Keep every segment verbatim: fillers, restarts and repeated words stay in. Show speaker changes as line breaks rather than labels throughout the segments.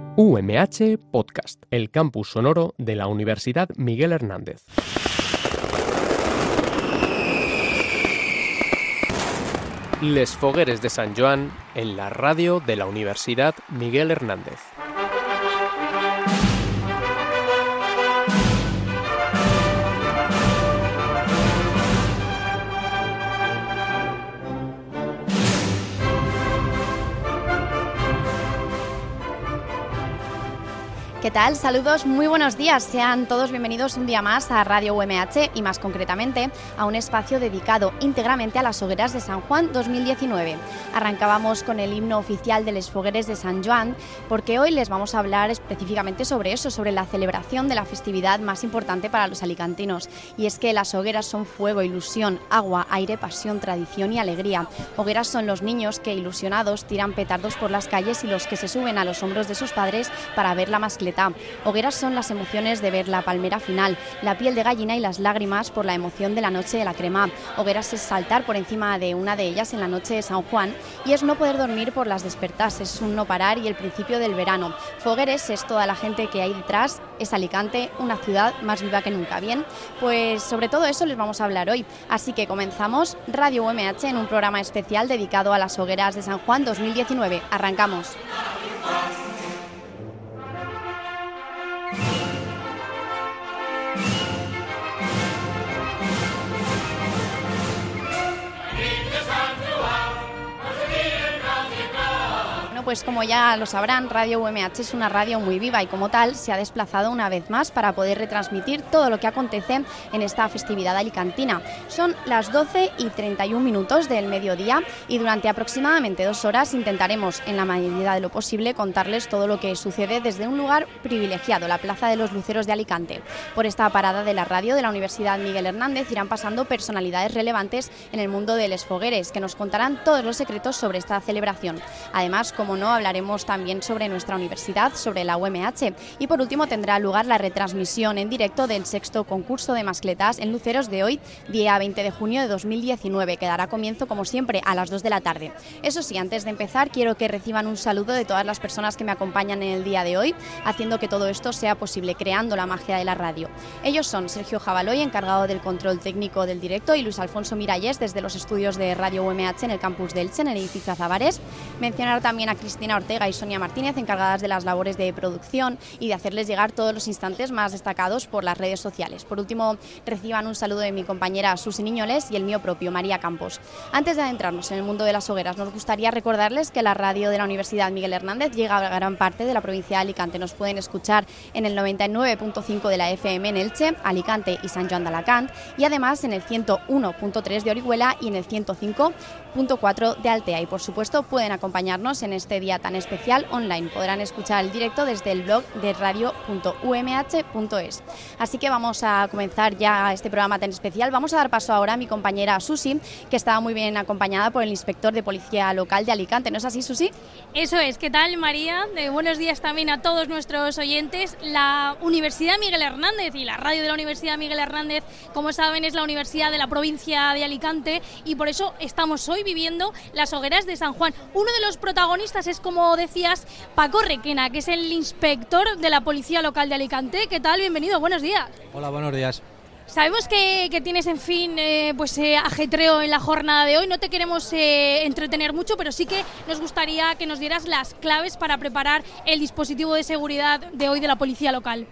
U M H Podcast, el campus sonoro de la Universidad Miguel Hernández. Les Fogueres de Sant Joan en la radio de la Universidad Miguel Hernández.
¿Qué tal? Saludos, muy buenos días. Sean todos bienvenidos un día más a Radio U M H y más concretamente a un espacio dedicado íntegramente a las Hogueras de San Juan dos mil diecinueve. Arrancábamos con el himno oficial de Les Fogueres de Sant Joan porque hoy les vamos a hablar específicamente sobre eso, sobre la celebración de la festividad más importante para los alicantinos. Y es que las hogueras son fuego, ilusión, agua, aire, pasión, tradición y alegría. Hogueras son los niños que, ilusionados, tiran petardos por las calles y los que se suben a los hombros de sus padres para ver la mascleta. Hogueras son las emociones de ver la palmera final, la piel de gallina y las lágrimas por la emoción de la noche de la crema. Hogueras es saltar por encima de una de ellas en la noche de San Juan y es no poder dormir por las despertas, es un no parar y el principio del verano. Fogueres es toda la gente que hay detrás, es Alicante, una ciudad más viva que nunca. Bien, pues sobre todo eso les vamos a hablar hoy, así que comenzamos Radio U M H en un programa especial dedicado a las Hogueras de San Juan dos mil diecinueve. Arrancamos. Pues como ya lo sabrán, Radio U M H es una radio muy viva y como tal se ha desplazado una vez más para poder retransmitir todo lo que acontece en esta festividad alicantina. Son las doce y treinta y un minutos del mediodía y durante aproximadamente dos horas intentaremos, en la medida de lo posible, contarles todo lo que sucede desde un lugar privilegiado, la Plaza de los Luceros de Alicante. Por esta parada de la radio de la Universidad Miguel Hernández irán pasando personalidades relevantes en el mundo de Les Fogueres, que nos contarán todos los secretos sobre esta celebración. Además, como no, hablaremos también sobre nuestra universidad, sobre la U M H y por último tendrá lugar la retransmisión en directo del sexto concurso de mascletas en Luceros de hoy, día veinte de junio de dos mil diecinueve, que dará comienzo como siempre a las dos de la tarde. Eso sí, antes de empezar quiero que reciban un saludo de todas las personas que me acompañan en el día de hoy, haciendo que todo esto sea posible, creando la magia de la radio. Ellos son Sergio Jabaloy, encargado del control técnico del directo, y Luis Alfonso Miralles desde los estudios de Radio U M H en el campus de Elche, en el edificio Azabares. Mencionar también a Cristina Ortega y Sonia Martínez, encargadas de las labores de producción y de hacerles llegar todos los instantes más destacados por las redes sociales. Por último, reciban un saludo de mi compañera Susi Niñoles y el mío propio, María Campos. Antes de adentrarnos en el mundo de las hogueras, nos gustaría recordarles que la radio de la Universidad Miguel Hernández llega a gran parte de la provincia de Alicante. Nos pueden escuchar en el noventa y nueve punto cinco de la F M en Elche, Alicante y Sant Joan d'Alacant, y además en el ciento uno punto tres de Orihuela y en el ciento cinco punto cuatro de Altea. Y por supuesto pueden acompañarnos en este día tan especial online. Podrán escuchar el directo desde el blog de radio punto u m h punto es. Así que vamos a comenzar ya este programa tan especial. Vamos a dar paso ahora a mi compañera Susi, que estaba muy bien acompañada por el inspector de policía local de Alicante. ¿No es así, Susi?
Eso es. ¿Qué tal, María? Eh, buenos días también a todos nuestros oyentes. La Universidad Miguel Hernández y la radio de la Universidad Miguel Hernández, como saben, es la universidad de la provincia de Alicante y por eso estamos hoy viviendo las Hogueras de San Juan. Uno de los protagonistas es, como decías, Paco Requena, que es el inspector de la Policía Local de Alicante. ¿Qué tal? Bienvenido, buenos días.
Hola, buenos días.
Sabemos que, que tienes, en fin, eh, pues eh, ajetreo en la jornada de hoy. No te queremos eh, entretener mucho, pero sí que nos gustaría que nos dieras las claves para preparar el dispositivo de seguridad de hoy de la Policía Local.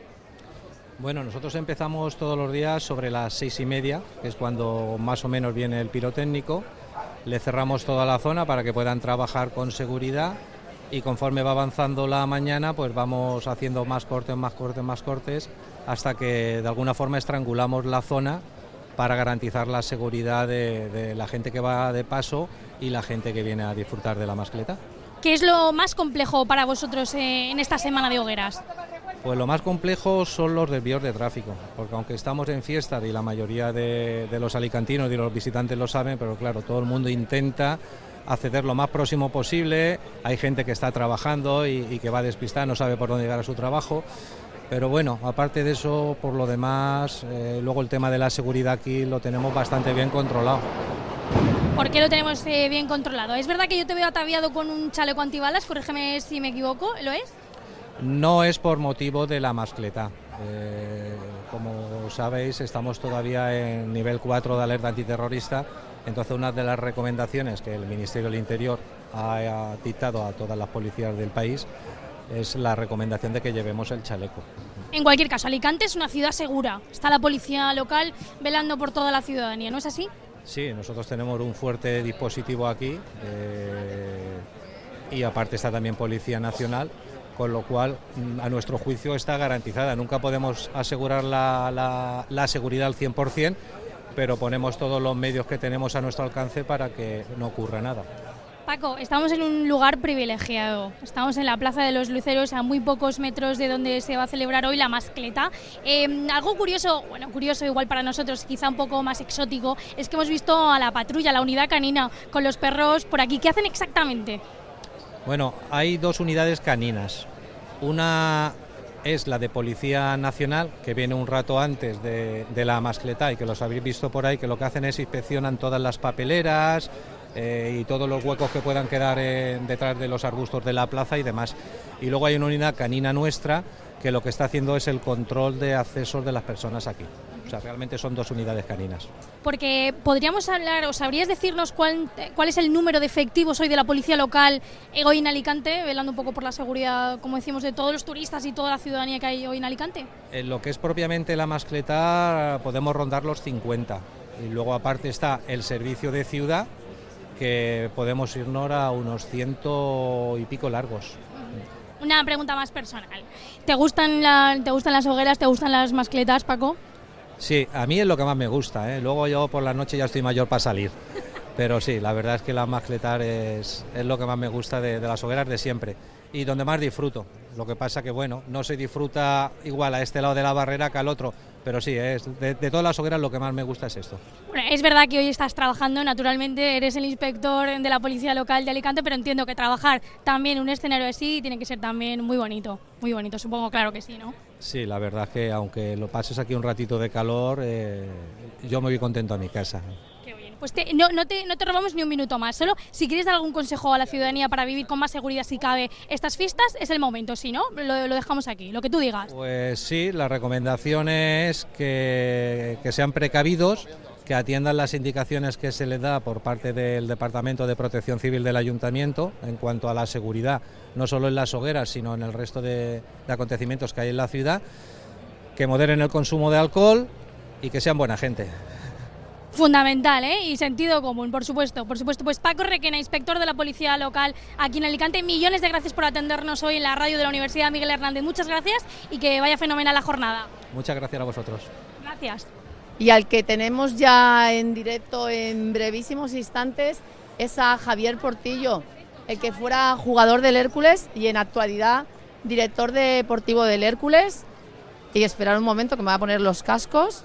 Bueno, nosotros empezamos todos los días sobre las seis y media, que es cuando más o menos viene el pirotécnico. Le cerramos toda la zona para que puedan trabajar con seguridad y conforme va avanzando la mañana pues vamos haciendo más cortes, más cortes, más cortes hasta que de alguna forma estrangulamos la zona para garantizar la seguridad de, de la gente que va de paso y la gente que viene a disfrutar de la mascleta.
¿Qué es lo más complejo para vosotros eh, en esta semana de hogueras?
Pues lo más complejo son los desvíos de tráfico, porque aunque estamos en fiesta y la mayoría de, de los alicantinos y los visitantes lo saben, pero claro, todo el mundo intenta acceder lo más próximo posible. Hay gente que está trabajando y, y que va despistada, no sabe por dónde llegar a su trabajo. Pero bueno, aparte de eso, por lo demás, eh, luego el tema de la seguridad aquí lo tenemos bastante bien controlado.
¿Por qué lo tenemos eh, bien controlado? Es verdad que yo te veo ataviado con un chaleco antibalas, corrígeme si me equivoco, ¿lo es?
No es por motivo de la mascletá. Eh, como sabéis, estamos todavía en nivel cuatro de alerta antiterrorista, entonces una de las recomendaciones que el Ministerio del Interior ha, ha dictado a todas las policías del país es la recomendación de que llevemos el chaleco.
En cualquier caso, Alicante es una ciudad segura, está la policía local velando por toda la ciudadanía, ¿no es así?
Sí, nosotros tenemos un fuerte dispositivo aquí eh, y aparte está también Policía Nacional, con lo cual a nuestro juicio está garantizada. Nunca podemos asegurar la, la, la seguridad al cien por cien, pero ponemos todos los medios que tenemos a nuestro alcance para que no ocurra nada.
Paco, estamos en un lugar privilegiado, estamos en la Plaza de los Luceros, a muy pocos metros de donde se va a celebrar hoy la mascleta. Eh, algo curioso, bueno, curioso igual para nosotros, quizá un poco más exótico, es que hemos visto a la patrulla, la unidad canina, con los perros por aquí. ¿Qué hacen exactamente?
Bueno, hay dos unidades caninas. Una es la de Policía Nacional, que viene un rato antes de, de la mascleta y que los habéis visto por ahí, que lo que hacen es inspeccionan todas las papeleras, Eh, y todos los huecos que puedan quedar eh, detrás de los arbustos de la plaza y demás. Y luego hay una unidad canina nuestra que lo que está haciendo es el control de accesos de las personas aquí. O sea, realmente son dos unidades caninas.
Porque podríamos hablar, o sabrías decirnos cuál, cuál es el número de efectivos hoy de la policía local hoy en Alicante, velando un poco por la seguridad, como decimos, de todos los turistas y toda la ciudadanía que hay hoy en Alicante.
En lo que es propiamente la mascleta podemos rondar los cincuenta. Y luego aparte está el servicio de ciudad, que podemos irnos a unos ciento y pico largos.
Una pregunta más personal. ¿Te gustan, la, ¿Te gustan las hogueras, te gustan las mascletas, Paco?
Sí, a mí es lo que más me gusta, ¿eh? Luego yo por la noche ya estoy mayor para salir. Pero sí, la verdad es que la mascletar es, es lo que más me gusta de, de las hogueras de siempre. Y donde más disfruto. Lo que pasa que, bueno, no se disfruta igual a este lado de la barrera que al otro. Pero sí, es de, de todas las hogueras lo que más me gusta es esto.
Bueno, es verdad que hoy estás trabajando, naturalmente eres el inspector de la policía local de Alicante, pero entiendo que trabajar también en un escenario así tiene que ser también muy bonito, muy bonito, supongo, claro que sí, ¿no?
Sí, la verdad es que aunque lo pases aquí un ratito de calor, eh, yo me voy contento a mi casa.
Qué bien. Pues te, no, no, te, no te robamos ni un minuto más, solo si quieres dar algún consejo a la ciudadanía para vivir con más seguridad si cabe estas fiestas, es el momento, si no, lo, lo dejamos aquí, lo que tú digas.
Pues sí, la recomendación es que, que sean precavidos, que atiendan las indicaciones que se les da por parte del Departamento de Protección Civil del Ayuntamiento en cuanto a la seguridad, no solo en las hogueras, sino en el resto de, de acontecimientos que hay en la ciudad, que moderen el consumo de alcohol y que sean buena gente.
Fundamental, ¿eh? Y sentido común, por supuesto, por supuesto. Pues Paco Requena, inspector de la policía local aquí en Alicante, millones de gracias por atendernos hoy en la radio de la Universidad Miguel Hernández. Muchas gracias y que vaya fenomenal la jornada.
Muchas gracias a vosotros.
Gracias.
Y al que tenemos ya en directo en brevísimos instantes es a Javier Portillo, el que fuera jugador del Hércules y en actualidad director deportivo del Hércules. Y esperar un momento que me va a poner los cascos.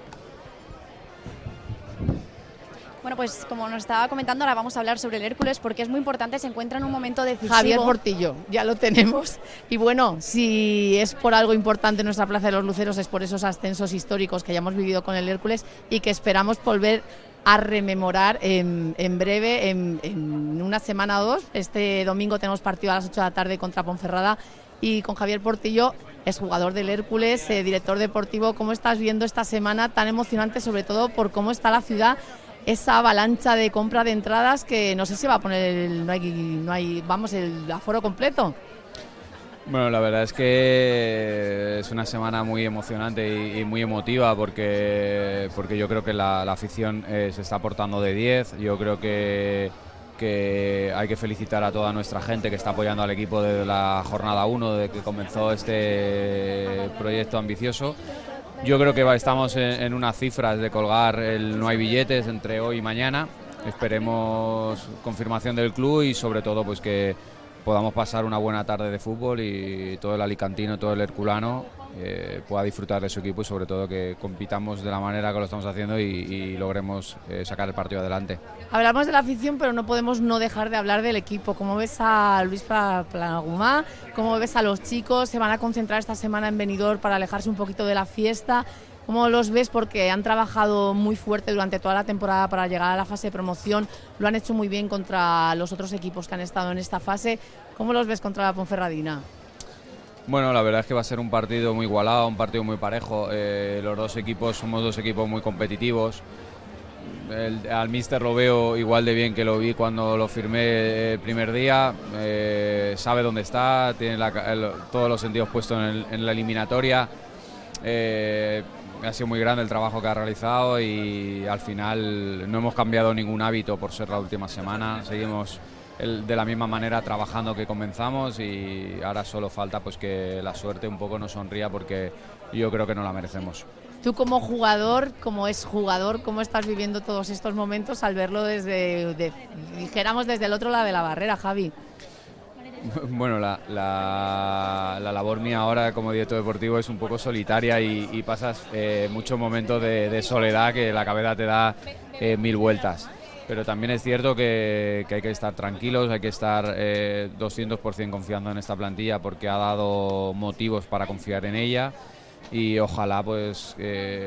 Bueno, pues como nos estaba comentando, ahora vamos a hablar sobre el Hércules porque es muy importante, se encuentra en un momento decisivo.
Javier Portillo, ya lo tenemos. Y bueno, si es por algo importante en nuestra Plaza de los Luceros es por esos ascensos históricos que ya hemos vivido con el Hércules y que esperamos volver a rememorar en, en breve, en, en una semana o dos. Este domingo tenemos partido a las ocho de la tarde contra Ponferrada y con Javier Portillo, es jugador del Hércules, eh, director deportivo. ¿Cómo estás viendo esta semana tan emocionante, sobre todo por cómo está la ciudad? Esa avalancha de compra de entradas que no sé si va a poner, el, no hay, no hay, vamos, el aforo completo.
Bueno, la verdad es que es una semana muy emocionante y, y muy emotiva porque, porque yo creo que la, la afición eh, se está portando de diez. Yo creo que, que hay que felicitar a toda nuestra gente que está apoyando al equipo desde la jornada uno, de que comenzó este proyecto ambicioso. Yo creo que estamos en, en unas cifras de colgar el no hay billetes entre hoy y mañana. Esperemos confirmación del club y sobre todo pues que podamos pasar una buena tarde de fútbol y todo el alicantino, todo el herculano eh, pueda disfrutar de su equipo y sobre todo que compitamos de la manera que lo estamos haciendo y, y logremos eh, sacar el partido adelante.
Hablamos de la afición, pero no podemos no dejar de hablar del equipo. ¿Cómo ves a Luis Planagumá? ¿Cómo ves a los chicos? ¿Se van a concentrar esta semana en Benidorm para alejarse un poquito de la fiesta? ¿Cómo los ves? Porque han trabajado muy fuerte durante toda la temporada para llegar a la fase de promoción. Lo han hecho muy bien contra los otros equipos que han estado en esta fase. ¿Cómo los ves contra la Ponferradina?
Bueno, la verdad es que va a ser un partido muy igualado, un partido muy parejo. Eh, los dos equipos somos dos equipos muy competitivos. El, al míster lo veo igual de bien que lo vi cuando lo firmé el primer día. Eh, sabe dónde está, tiene la, el, todos los sentidos puestos en, el, en la eliminatoria. Eh, ha sido muy grande el trabajo que ha realizado y al final no hemos cambiado ningún hábito por ser la última semana. Seguimos el, de la misma manera trabajando que comenzamos y ahora solo falta pues que la suerte un poco nos sonría porque yo creo que no la merecemos.
Tú como jugador, como es jugador, ¿cómo estás viviendo todos estos momentos al verlo desde, de, dijéramos, desde el otro lado de la barrera, Javi?
Bueno, la, la, la labor mía ahora como director deportivo es un poco solitaria y, y pasas eh, muchos momentos de, de soledad que la cabeza te da eh, mil vueltas. Pero también es cierto que, que hay que estar tranquilos, hay que estar eh, doscientos por ciento confiando en esta plantilla porque ha dado motivos para confiar en ella y ojalá pues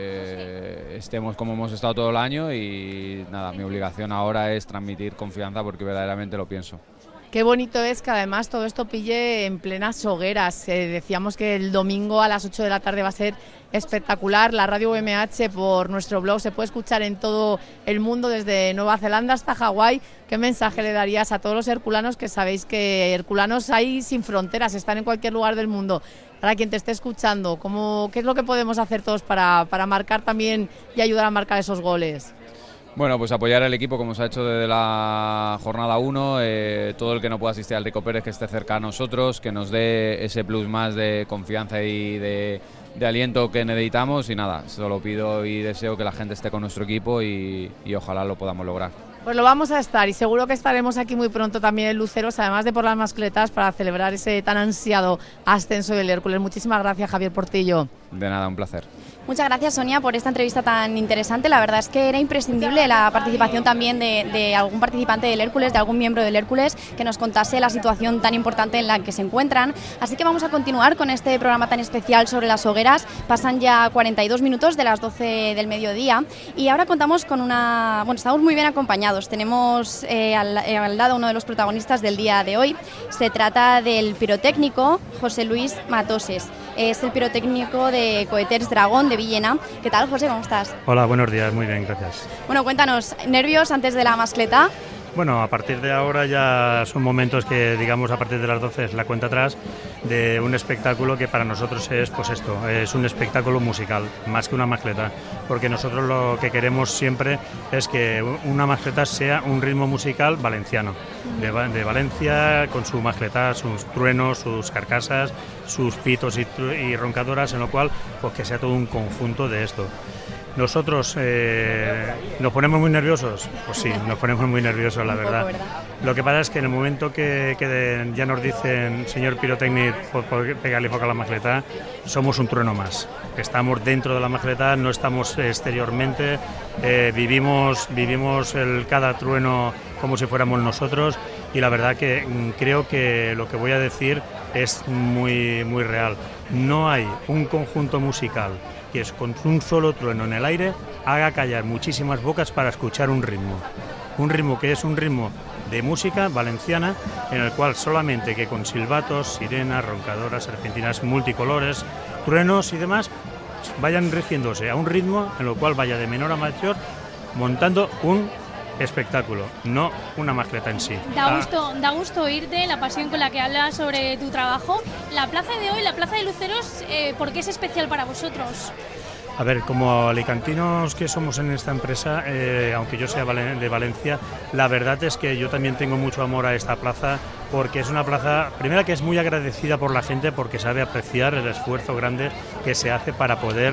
eh, estemos como hemos estado todo el año y nada, mi obligación ahora es transmitir confianza porque verdaderamente lo pienso.
Qué bonito es que además todo esto pille en plenas hogueras. Eh, decíamos que el domingo a las ocho de la tarde va a ser espectacular. La radio U M H por nuestro blog se puede escuchar en todo el mundo, desde Nueva Zelanda hasta Hawái. ¿Qué mensaje le darías a todos los herculanos que sabéis que herculanos hay sin fronteras, están en cualquier lugar del mundo? Para quien te esté escuchando, ¿cómo, ¿qué es lo que podemos hacer todos para, para marcar también y ayudar a marcar esos goles?
Bueno, pues apoyar al equipo como se ha hecho desde la jornada uno, eh, todo el que no pueda asistir al Rico Pérez que esté cerca a nosotros, que nos dé ese plus más de confianza y de, de aliento que necesitamos y nada, solo pido y deseo que la gente esté con nuestro equipo y, y ojalá lo podamos lograr.
Pues lo vamos a estar y seguro que estaremos aquí muy pronto también en Luceros, además de por las mascletas, para celebrar ese tan ansiado ascenso del Hércules. Muchísimas gracias, Javier Portillo.
De nada, un placer.
Muchas gracias, Sonia, por esta entrevista tan interesante. La verdad es que era imprescindible la participación también de, de algún participante del Hércules, de algún miembro del Hércules, que nos contase la situación tan importante en la que se encuentran. Así que vamos a continuar con este programa tan especial sobre las hogueras. Pasan ya cuarenta y dos minutos de las doce del mediodía y ahora contamos con una... Bueno, estamos muy bien acompañados. Tenemos eh, al, eh, al lado uno de los protagonistas del día de hoy. Se trata del pirotécnico José Luis Matoses. Es el pirotécnico de Cohetes Dragón de Villena. ¿Qué tal, José? ¿Cómo estás?
Hola, buenos días, muy bien, gracias.
Bueno, cuéntanos, ¿nervios antes de la mascleta?
Bueno, a partir de ahora ya son momentos que, digamos, a partir de las doce es la cuenta atrás de un espectáculo que para nosotros es, pues esto, es un espectáculo musical, más que una mascleta, porque nosotros lo que queremos siempre es que una mascleta sea un ritmo musical valenciano, de, de Valencia, con su mascleta, sus truenos, sus carcasas, sus pitos y, y roncadoras, en lo cual, pues que sea todo un conjunto de esto. Nosotros eh, nos ponemos muy nerviosos, pues sí, nos ponemos muy nerviosos, la verdad. Lo que pasa es que en el momento que, que de, ya nos dicen, señor pirotécnico, por, por pegarle foco a la mascleta, somos un trueno más. Estamos dentro de la mascleta, no estamos exteriormente, eh, vivimos, vivimos el, cada trueno como si fuéramos nosotros y la verdad que creo que lo que voy a decir es muy, muy real. No hay un conjunto musical que es con un solo trueno en el aire haga callar muchísimas bocas para escuchar un ritmo. Un ritmo que es un ritmo de música valenciana en el cual solamente que con silbatos, sirenas, roncadoras, serpentinas multicolores, truenos y demás vayan rigiéndose a un ritmo en el cual vaya de menor a mayor montando un espectáculo, no una mascleta en sí.
Da gusto, da gusto oírte, la pasión con la que hablas sobre tu trabajo. La plaza de hoy, la plaza de Luceros, eh, ¿por qué es especial para vosotros?
A ver, como alicantinos que somos en esta empresa, eh, aunque yo sea de Valencia, la verdad es que yo también tengo mucho amor a esta plaza porque es una plaza, primera que es muy agradecida por la gente porque sabe apreciar el esfuerzo grande que se hace para poder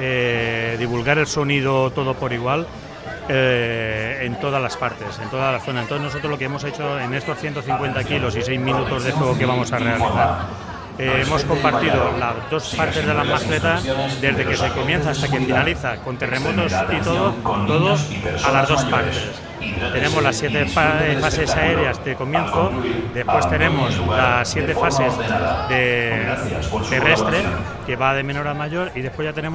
eh, divulgar el sonido todo por igual. Eh, en todas las partes, en toda la zona. Entonces nosotros lo que hemos hecho en estos ciento cincuenta kilos y seis minutos de juego que vamos a realizar, eh, hemos compartido las dos partes de la mascleta desde que se comienza hasta que finaliza, con terremotos y todo, todo a las dos partes. Tenemos las siete fases aéreas de comienzo, después tenemos las siete fases de terrestre, que va de menor a mayor, y después ya tenemos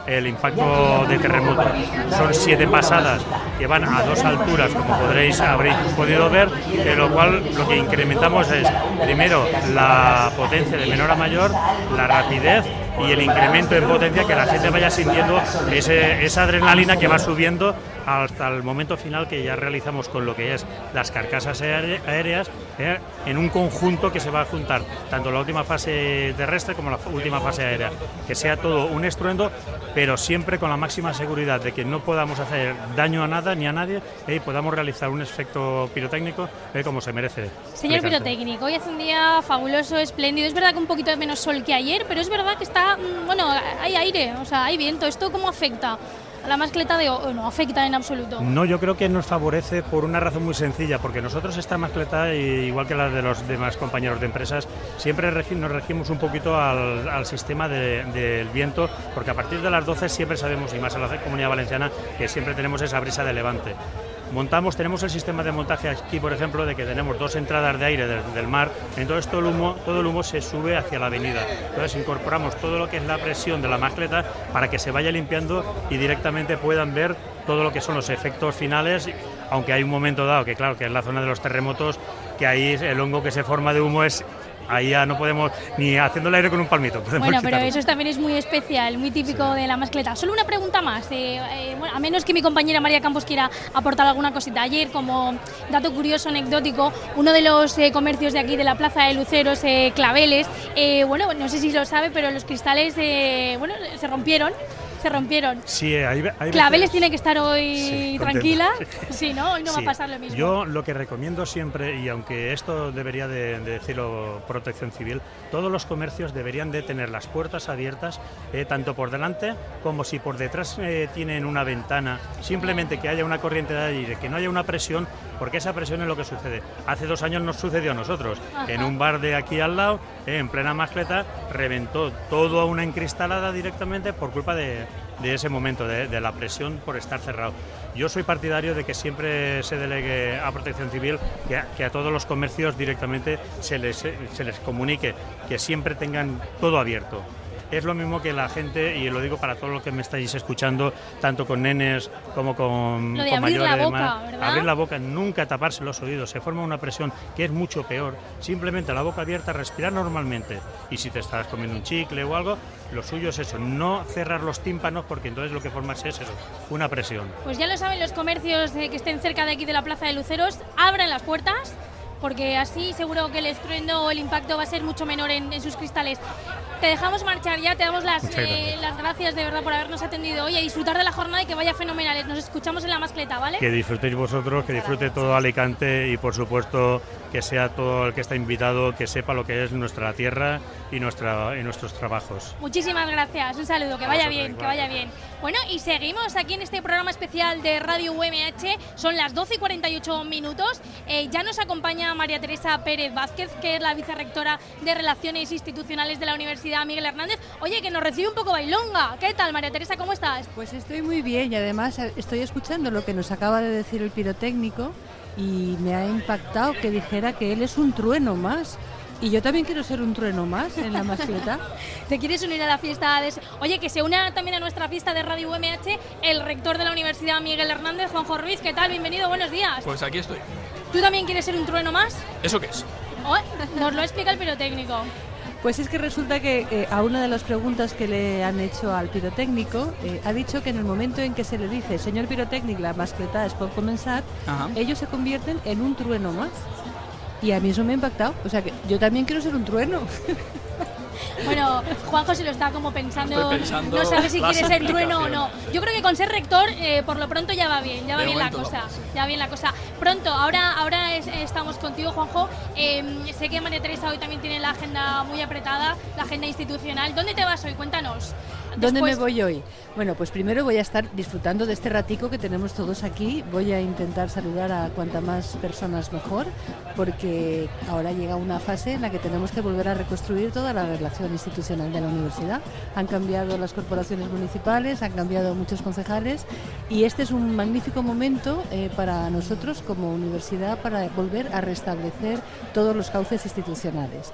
el impacto de terremoto. Son siete pasadas que van a dos alturas, como podréis habréis podido ver, de lo cual lo que incrementamos es, primero, la potencia de menor a mayor, la rapidez y el incremento en potencia, que la gente vaya sintiendo ese, esa adrenalina que va subiendo hasta el momento final, que ya realizamos con lo que es las carcasas aéreas, eh, en un conjunto que se va a juntar tanto la última fase terrestre como la última fase aérea, que sea todo un estruendo, pero siempre con la máxima seguridad de que no podamos hacer daño a nada ni a nadie, eh, y podamos realizar un efecto pirotécnico eh, como se merece.
Señor pirotécnico, hoy hace un día fabuloso, espléndido. Es verdad que un poquito de menos sol que ayer, pero es verdad que está, bueno, hay aire, o sea, hay viento. ¿Esto cómo afecta a la mascleta de hoy? No afecta en absoluto.
No, yo creo que nos favorece por una razón muy sencilla, porque nosotros esta mascleta, igual que la de los demás compañeros de empresas, siempre regi- nos regimos un poquito al, al sistema de, del viento, porque a partir de las doce siempre sabemos, y más en la Comunidad Valenciana, que siempre tenemos esa brisa de levante. Montamos, tenemos el sistema de montaje aquí, por ejemplo, de que tenemos dos entradas de aire del, del mar, entonces todo el humo, todo el humo se sube hacia la avenida. Entonces incorporamos todo lo que es la presión de la mascleta para que se vaya limpiando y directamente puedan ver todo lo que son los efectos finales, aunque hay un momento dado que, claro, que es la zona de los terremotos, que ahí el hongo que se forma de humo es... Ahí ya no podemos ni haciendo el aire con un palmito.
Bueno, pero
quitarlo.
Eso también es muy especial, muy típico sí. de la mascleta. Solo una pregunta más, eh, eh, bueno, a menos que mi compañera María Campos quiera aportar alguna cosita. Ayer, como dato curioso, anecdótico, uno de los eh, comercios de aquí de la Plaza de Luceros, eh, Claveles, eh, bueno, no sé si lo sabe, pero los cristales, eh, bueno, se rompieron. Se rompieron.
Sí, hay, hay
Claveles
veces...
tiene que estar hoy sí, tranquila.
Sí,
sí, ¿no? Hoy no
sí.
va a pasar lo mismo.
Yo lo que recomiendo siempre, y aunque esto debería de, de decirlo Protección Civil, todos los comercios deberían de tener las puertas abiertas, eh, tanto por delante como si por detrás eh, tienen una ventana, simplemente que haya una corriente de aire, que no haya una presión, porque esa presión es lo que sucede. Hace dos años nos sucedió a nosotros. Ajá. En un bar de aquí al lado, eh, en plena mascleta, reventó todo a una encristalada directamente por culpa de... de ese momento, de, de la presión por estar cerrado. Yo soy partidario de que siempre se delegue a Protección Civil, que a, que a todos los comercios directamente se les, se les comunique, que siempre tengan todo abierto. Es lo mismo que la gente, y lo digo para todos los que me estáis escuchando, tanto con nenes como con,
lo de
con
abrir
mayores.
La boca, ¿verdad?
Abrir la boca, nunca taparse los oídos, se forma una presión que es mucho peor. Simplemente la boca abierta, respirar normalmente. Y si te estás comiendo un chicle o algo, lo suyo es eso, no cerrar los tímpanos, porque entonces lo que formas es eso, una presión.
Pues ya lo saben los comercios eh, que estén cerca de aquí de la Plaza de Luceros, abran las puertas, porque así seguro que el estruendo o el impacto va a ser mucho menor en, en sus cristales. Te dejamos marchar ya, te damos las, eh, las gracias de verdad por habernos atendido hoy, a disfrutar de la jornada y que vaya fenomenales. Nos escuchamos en la mascleta, ¿vale?
Que disfrutéis vosotros, que disfrute todo Alicante y por supuesto que sea todo el que está invitado, que sepa lo que es nuestra tierra y, nuestra, y nuestros trabajos.
Muchísimas gracias, un saludo, que vaya bien, que vaya bien. Bueno, y seguimos aquí en este programa especial de Radio U M H, son las doce y cuarenta y ocho minutos, eh, ya nos acompaña María Teresa Pérez Vázquez, que es la vicerrectora de Relaciones Institucionales de la Universidad Miguel Hernández. Oye, que nos recibe un poco bailonga. ¿Qué tal, María Teresa? ¿Cómo estás?
Pues estoy muy bien y además estoy escuchando lo que nos acaba de decir el pirotécnico y me ha impactado que dijera que él es un trueno más. Y yo también quiero ser un trueno más en la mascleta.
¿Te quieres unir a la fiesta? De... Oye, que se una también a nuestra fiesta de Radio U M H el rector de la Universidad Miguel Hernández, Juanjo Ruiz. ¿Qué tal? Bienvenido, buenos días.
Pues aquí estoy.
¿Tú también quieres ser un trueno más?
¿Eso qué es?
Oh, nos lo explica el pirotécnico.
Pues es que resulta que eh, a una de las preguntas que le han hecho al pirotécnico eh, ha dicho que en el momento en que se le dice señor pirotécnico, la mascleta es por comenzar, Ajá. ellos se convierten en un trueno más. Y a mí eso me ha impactado, o sea que yo también quiero ser un trueno.
Bueno, Juanjo se lo está como pensando,
pensando
no sabe si quiere ser trueno o no. Yo creo que con ser rector, eh, por lo pronto ya va bien, ya va
de
bien la cosa,
vamos.
ya va bien la cosa. Pronto, ahora, ahora es, estamos contigo, Juanjo. Eh, sé que María Teresa hoy también tiene la agenda muy apretada, la agenda institucional. ¿Dónde te vas hoy? Cuéntanos.
¿Dónde
Después...
me voy hoy? Bueno, pues primero voy a estar disfrutando de este ratico que tenemos todos aquí. Voy a intentar saludar a cuanta más personas mejor, porque ahora llega una fase en la que tenemos que volver a reconstruir toda la relación institucional de la universidad. Han cambiado las corporaciones municipales, han cambiado muchos concejales y este es un magnífico momento eh, para nosotros como universidad para volver a restablecer todos los cauces institucionales.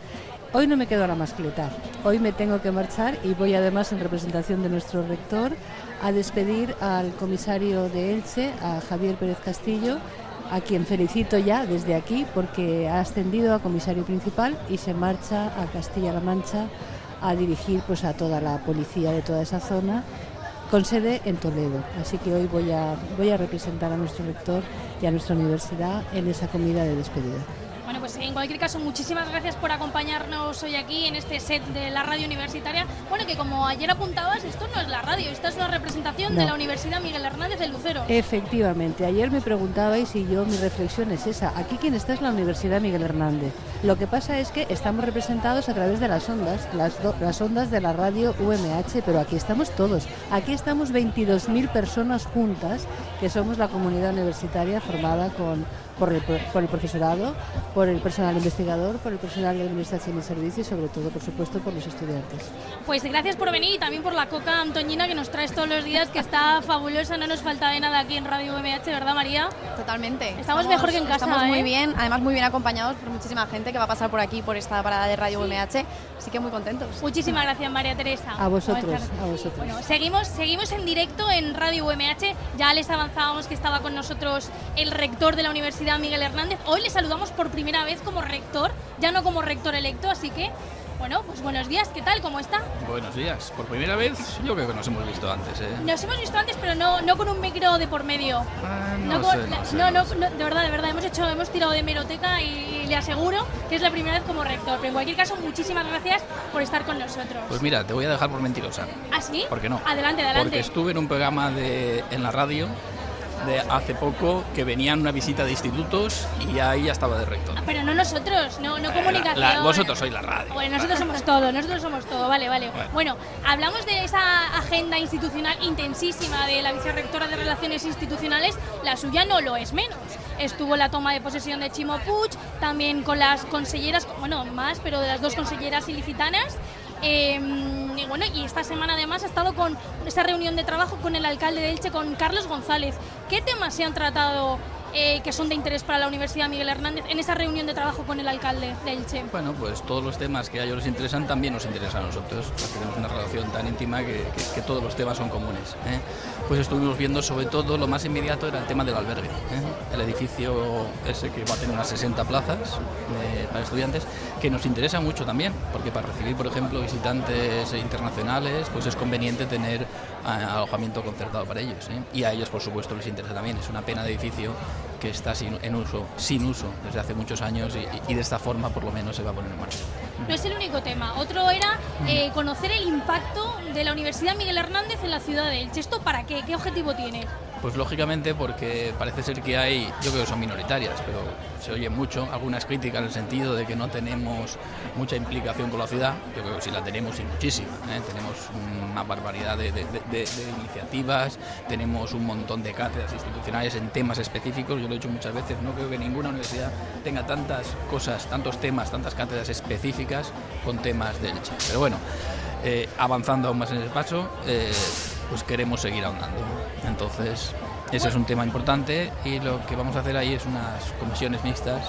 Hoy no me quedo a la mascleta, hoy me tengo que marchar y voy además en representación de nuestro rector a despedir al comisario de Elche, a Javier Pérez Castillo, a quien felicito ya desde aquí porque ha ascendido a comisario principal y se marcha a Castilla-La Mancha a dirigir pues a toda la policía de toda esa zona, con sede en Toledo. Así que hoy voy a, voy a representar a nuestro rector y a nuestra universidad en esa comida de despedida.
Bueno, pues en cualquier caso, muchísimas gracias por acompañarnos hoy aquí en este set de la radio universitaria. Bueno, que como ayer apuntabas, esto no es la radio, esta es una representación
no.
de la Universidad Miguel Hernández de Luceros.
Efectivamente, ayer me preguntabais y yo mi reflexión es esa. Aquí quien está es la Universidad Miguel Hernández. Lo que pasa es que estamos representados a través de las ondas, las, do, las ondas de la radio U M H, pero aquí estamos todos. Aquí estamos veintidós mil personas juntas, que somos la comunidad universitaria formada con... Por el, por el profesorado, por el personal investigador, por el personal de administración y servicios y sobre todo, por supuesto, por los estudiantes.
Pues gracias por venir y también por la coca antoñina que nos traes todos los días, que está fabulosa, no nos falta de nada aquí en Radio U M H, ¿verdad, María?
Totalmente.
Estamos,
estamos
mejor que en casa,
Estamos
¿eh?
muy bien, además muy bien acompañados por muchísima gente que va a pasar por aquí, por esta parada de Radio sí. U M H, así que muy contentos.
Muchísimas gracias, María Teresa.
A vosotros, a vosotros.
Bueno, seguimos, seguimos en directo en Radio U M H, ya les avanzábamos que estaba con nosotros el rector de la Universidad Miguel Hernández. Hoy le saludamos por primera vez como rector, ya no como rector electo, así que, bueno, pues buenos días, ¿qué tal? ¿Cómo está?
Buenos días, por primera vez, yo creo que nos hemos visto antes, ¿eh?
Nos hemos visto antes, pero no, no con un micro de por medio.
Ah, no,
no, con,
sé, no, sé,
no,
no,
no, no, de verdad, de verdad, hemos hecho, hemos tirado de hemeroteca y le aseguro que es la primera vez como rector, pero en cualquier caso, muchísimas gracias por estar con nosotros.
Pues mira, te voy a dejar por mentirosa.
¿Ah, sí?
¿Por qué no?
Adelante, adelante.
Porque estuve en un programa de, en la radio de hace poco que venían una visita de institutos y ahí ya estaba de rector.
Ah, pero no nosotros, no, no
eh,
comunicación.
La, la, vosotros sois la radio.
Bueno, nosotros somos todo, nosotros somos todo, vale, vale. Bueno. bueno, hablamos de esa agenda institucional intensísima de la vicerrectora de Relaciones Institucionales, la suya no lo es menos. Estuvo la toma de posesión de Chimo Puig, también con las conselleras, bueno, más, pero de las dos conselleras ilicitanas. Eh, y bueno, y esta semana además ha estado con esa reunión de trabajo con el alcalde de Elche, con Carlos González. ¿Qué temas se han tratado eh, que son de interés para la Universidad Miguel Hernández en esa reunión de trabajo con el alcalde de Elche?
Bueno, pues todos los temas que a ellos les interesan también nos interesan a nosotros. Tenemos una relación tan íntima que, que, que todos los temas son comunes, ¿eh? Pues estuvimos viendo sobre todo, lo más inmediato era el tema del albergue, ¿eh? El edificio ese que va a tener unas sesenta plazas de, para estudiantes, que nos interesa mucho también, porque para recibir, por ejemplo, visitantes internacionales, pues es conveniente tener a, alojamiento concertado para ellos, ¿eh? Y a ellos, por supuesto, les interesa también. Es una pena de edificio que está sin, en uso, sin uso desde hace muchos años y, y de esta forma por lo menos se va a poner en marcha.
No es el único tema. Otro era eh, conocer el impacto de la Universidad Miguel Hernández en la ciudad de Elche. ¿Esto para qué? ¿Qué objetivo tiene?
Pues lógicamente porque parece ser que hay, yo creo que son minoritarias, pero se oye mucho, algunas críticas en el sentido de que no tenemos mucha implicación con la ciudad. Yo creo que sí la tenemos y muchísima, ¿eh? Tenemos una barbaridad de, de, de, de, de iniciativas, tenemos un montón de cátedras institucionales en temas específicos. Yo lo he dicho muchas veces, no creo que ninguna universidad tenga tantas cosas, tantos temas, tantas cátedras específicas con temas de Elche. Pero bueno, eh, avanzando aún más en el paso, eh, pues queremos seguir ahondando. Entonces, ese es un tema importante y lo que vamos a hacer ahí es unas comisiones mixtas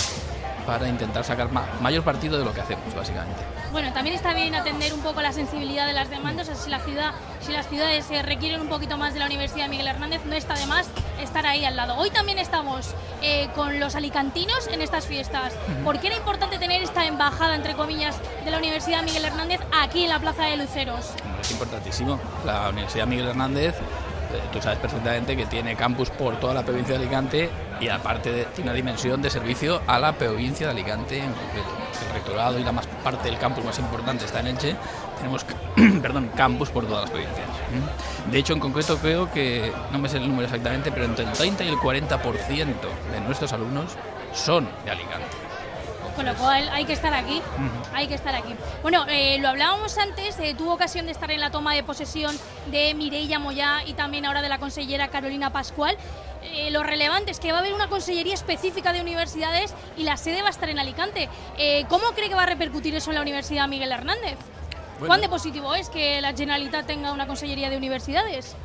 para intentar sacar ma mayor partido de lo que hacemos, básicamente.
Bueno, también está bien atender un poco la sensibilidad de las demandas, o sea, si, la ciudad, si las ciudades eh, requieren un poquito más de la Universidad Miguel Hernández, no está de más estar ahí al lado. Hoy también estamos eh, con los alicantinos en estas fiestas. ¿Por qué era importante tener esta embajada, entre comillas, de la Universidad Miguel Hernández aquí en la Plaza de Luceros?
Es importantísimo. La Universidad Miguel Hernández, eh, tú sabes perfectamente que tiene campus por toda la provincia de Alicante y aparte de, tiene una dimensión de servicio a la provincia de Alicante en concreto. El rectorado y la más parte del campus más importante está en Elche. Tenemos perdón, campus por todas las provincias. De hecho, en concreto creo que, no me sé el número exactamente, pero entre el treinta y el cuarenta por ciento de nuestros alumnos son de Alicante.
Con lo cual hay que estar aquí, uh-huh. hay que estar aquí. Bueno, eh, lo hablábamos antes, eh, tuvo ocasión de estar en la toma de posesión de Mireia Moyá y también ahora de la consellera Carolina Pascual. Eh, lo relevante es que va a haber una consellería específica de universidades y la sede va a estar en Alicante. Eh, ¿Cómo cree que va a repercutir eso en la Universidad Miguel Hernández? Bueno. ¿Cuán de positivo es que la Generalitat tenga una consellería de universidades?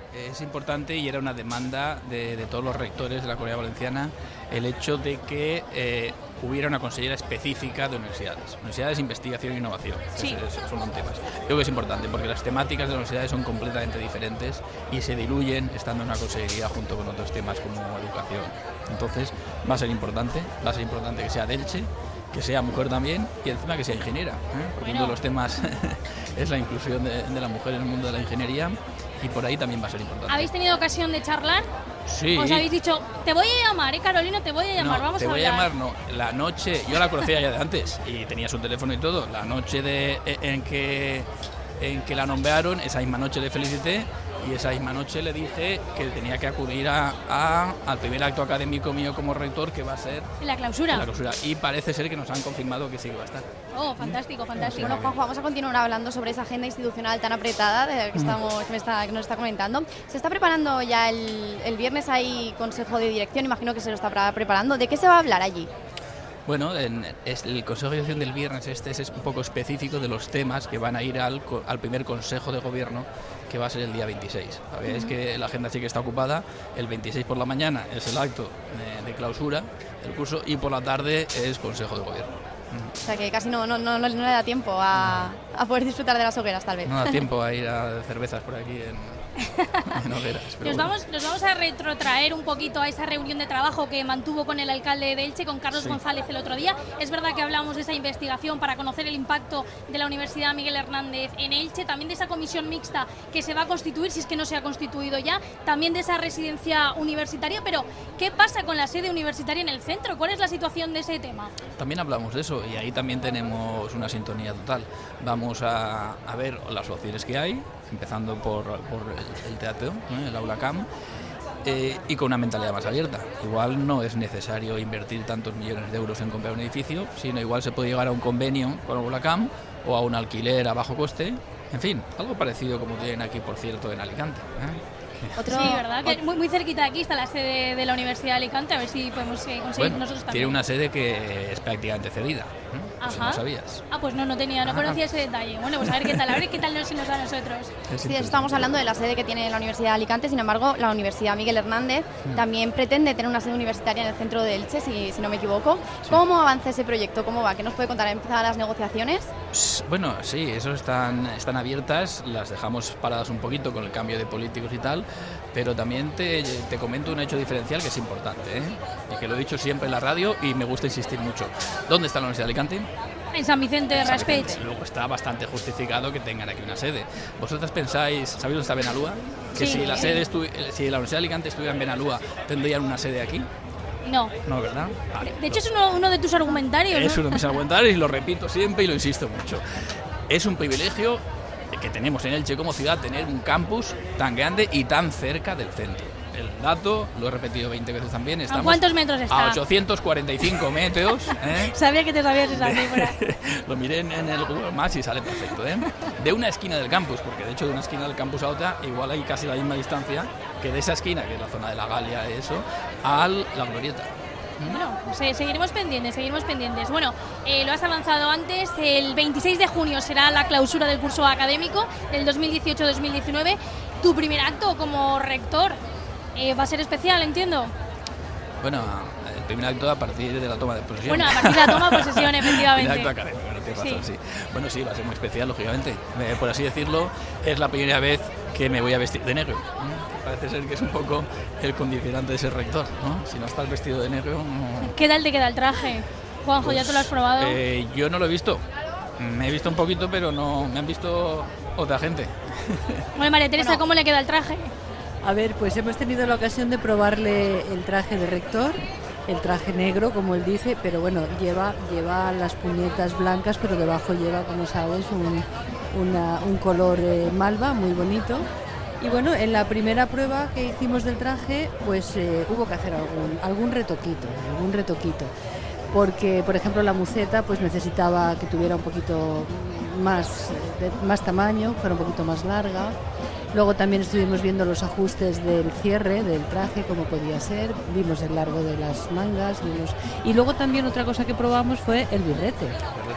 es importante y era una demanda de, de todos los rectores de la Comunidad Valenciana el hecho de que eh, hubiera una consellera específica de universidades. Universidades, investigación e innovación.
Sí.
Esos son los temas. Creo que es importante porque las temáticas de las universidades son completamente diferentes y se diluyen estando en una consellería junto con otros temas como educación. Entonces va a ser importante, va a ser importante que sea de Elche, que sea mujer también y encima que sea ingeniera, ¿eh? Porque
Bueno.
uno de los temas es la inclusión de, de la mujer en el mundo de la ingeniería y por ahí también va a ser importante.
¿Habéis tenido ocasión de charlar?
Sí.
Os habéis dicho, te voy a llamar, ¿eh, Carolina? Te voy a llamar,
No,
vamos
te
a
voy a
hablar.
llamar, no. La noche, yo la conocía ya de antes y tenía su teléfono y todo. La noche de, en que en que la nombraron, esa misma noche le felicité y esa misma noche le dije que tenía que acudir a, a- al primer acto académico mío como rector, que va a ser
En la clausura.
la clausura. Y parece ser que nos han confirmado que sí que va a estar.
Oh, fantástico, fantástico.
Bueno, Juanjo, vamos a continuar hablando sobre esa agenda institucional tan apretada de la que, estamos, que, me está, que nos está comentando. Se está preparando ya el, el viernes, hay consejo de dirección, imagino que se lo está pra- preparando. ¿De qué se va a hablar allí?
Bueno, en, es, el Consejo de Dirección del viernes este es un poco específico de los temas que van a ir al, co- al primer Consejo de Gobierno, que va a ser el día veintiséis. Sabéis que la agenda sí que está ocupada. El veintiséis por la mañana es el acto de, de clausura del curso y por la tarde es Consejo de Gobierno.
O sea que casi no, no, no, no le da tiempo a, a poder disfrutar de las hogueras, tal vez.
No da tiempo a ir a cervezas por aquí en, en hogueras. pero
Nos
bueno.
vamos, nos vamos a retrotraer un poquito a esa reunión de trabajo que mantuvo con el alcalde de Elche, con Carlos
Sí.
González, el otro día. Es verdad que hablamos de esa investigación para conocer el impacto de la Universidad Miguel Hernández en Elche, también de esa comisión mixta que se va a constituir, si es que no se ha constituido ya, también de esa residencia universitaria. Pero, ¿qué pasa con la sede universitaria en el centro? ¿Cuál es la situación de ese tema?
También hablamos de eso y ahí también tenemos una sintonía total. Vamos a, a ver las opciones que hay, empezando por, por el, el teatro, ¿eh? El Aula Camp, eh, y con una mentalidad más abierta. Igual no es necesario invertir tantos millones de euros en comprar un edificio, sino igual se puede llegar a un convenio con el Aula Camp o a un alquiler a bajo coste. En fin, algo parecido como tienen aquí, por cierto, en Alicante, ¿eh?
Otro,
Sí, ¿verdad? Que muy, muy cerquita de aquí está la sede de la Universidad de Alicante, a ver si podemos eh, conseguir
Bueno,
nosotros también.
tiene una sede que es prácticamente cedida, ¿eh? Por si no
Ajá.
sabías.
Ah, pues no, no tenía, no
Ah.
conocía ese detalle. Bueno, pues a ver qué tal, a ver qué tal nos, nos da a nosotros.
Es
Sí,
interesante.
estamos hablando de la sede que tiene la Universidad de Alicante, sin embargo, la Universidad Miguel Hernández
Mm.
también pretende tener una sede universitaria en el centro de Elche, si, si no me equivoco. ¿Cómo avanza ese proyecto? ¿Cómo va? ¿Qué nos puede contar? ¿Han empezado las negociaciones?
S- Bueno, sí, eso están, están abiertas, las dejamos paradas un poquito con el cambio de políticos y tal, pero también te, te comento un hecho diferencial que es importante, ¿eh? Y que lo he dicho siempre en la radio y me gusta insistir mucho. ¿Dónde está la Universidad de Alicante?
En San Vicente de
San
Raspech.
Vicente. Luego está bastante justificado que tengan aquí una sede. ¿Vosotras pensáis, sabéis dónde está Benalúa? Que
Sí.
si la sede estu- eh, si la Universidad de Alicante estuviera en Benalúa, ¿tendrían una sede aquí?
No.
No, ¿verdad? Vale.
De hecho, es uno, uno de tus argumentarios,
Es
¿no?
uno de mis argumentarios y lo repito siempre y lo insisto mucho. Es un privilegio que tenemos en Elche como ciudad tener un campus tan grande y tan cerca del centro. El dato, lo he repetido veinte veces también, estamos
cuántos metros está?
a ochocientos cuarenta y cinco metros. ¿eh?
Sabía que te sabías esa cifra.
Lo miré en, en el Google Maps y sale perfecto, ¿eh? De una esquina del campus, porque de hecho de una esquina del campus a otra igual hay casi la misma distancia que de esa esquina, que es la zona de la Galia, eso, a la Glorieta.
Bueno, se- seguiremos pendientes, seguiremos pendientes. Bueno, eh, lo has avanzado antes, el veintiséis de junio será la clausura del curso académico del dos mil dieciocho dos mil diecinueve. Tu primer acto como rector eh, va a ser especial, entiendo.
Bueno, el primer acto a partir de la toma de posesión.
Bueno, a partir de la toma de posesión,
El
efectivamente.
acto académico, no tienes razón,
Sí.
sí. Bueno, sí, va a ser muy especial, lógicamente. Eh, por así decirlo, es la primera vez que me voy a vestir de negro. ¿no? Parece ser que es un poco el condicionante de ser rector, ¿no? Si no estás vestido de negro... no-
¿Qué tal te queda el traje? Juanjo, ¿ya te lo has probado?
Eh, yo no lo he visto. Me he visto un poquito, pero no me han visto otra gente.
Bueno, María Teresa,
Bueno.
¿cómo le queda el traje?
A ver, pues hemos tenido la ocasión de probarle el traje de rector, el traje negro, como él dice, pero bueno, lleva, lleva las puñetas blancas, pero debajo lleva, como sabes, un, una- un color eh, malva muy bonito. Y bueno, en la primera prueba que hicimos del traje, pues eh, hubo que hacer algún, algún retoquito, algún retoquito. Porque, por ejemplo, la muceta pues necesitaba que tuviera un poquito más, de- más tamaño, fuera un poquito más larga. Luego también estuvimos viendo los ajustes del cierre del traje, como podía ser, vimos el largo de las mangas, vimos... y luego también otra cosa que probamos fue el birrete.
El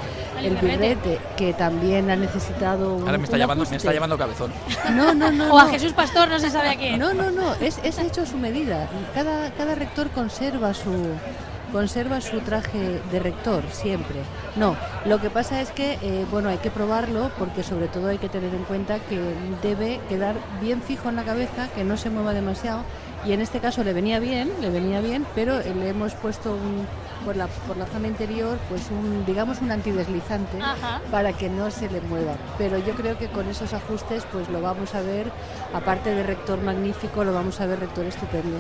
el birrete, que también ha necesitado un,
Ahora me está,
un
llamando,
ajuste.
me está llamando cabezón.
No, no, no.
O a
no.
Jesús Pastor, no se sabe a quién.
No, no, no, es, es hecho a su medida. Cada, cada rector conserva su conserva su traje de rector siempre. No, lo que pasa es que, eh, bueno, hay que probarlo porque sobre todo hay que tener en cuenta que debe quedar bien fijo en la cabeza, que no se mueva demasiado. Y en este caso le venía bien, le venía bien, pero le hemos puesto un, por la por la zona interior, pues un, digamos, un antideslizante.
Ajá.
Para que no se le mueva. Pero yo creo que con esos ajustes, pues lo vamos a ver, aparte de rector magnífico, lo vamos a ver rector estupendo.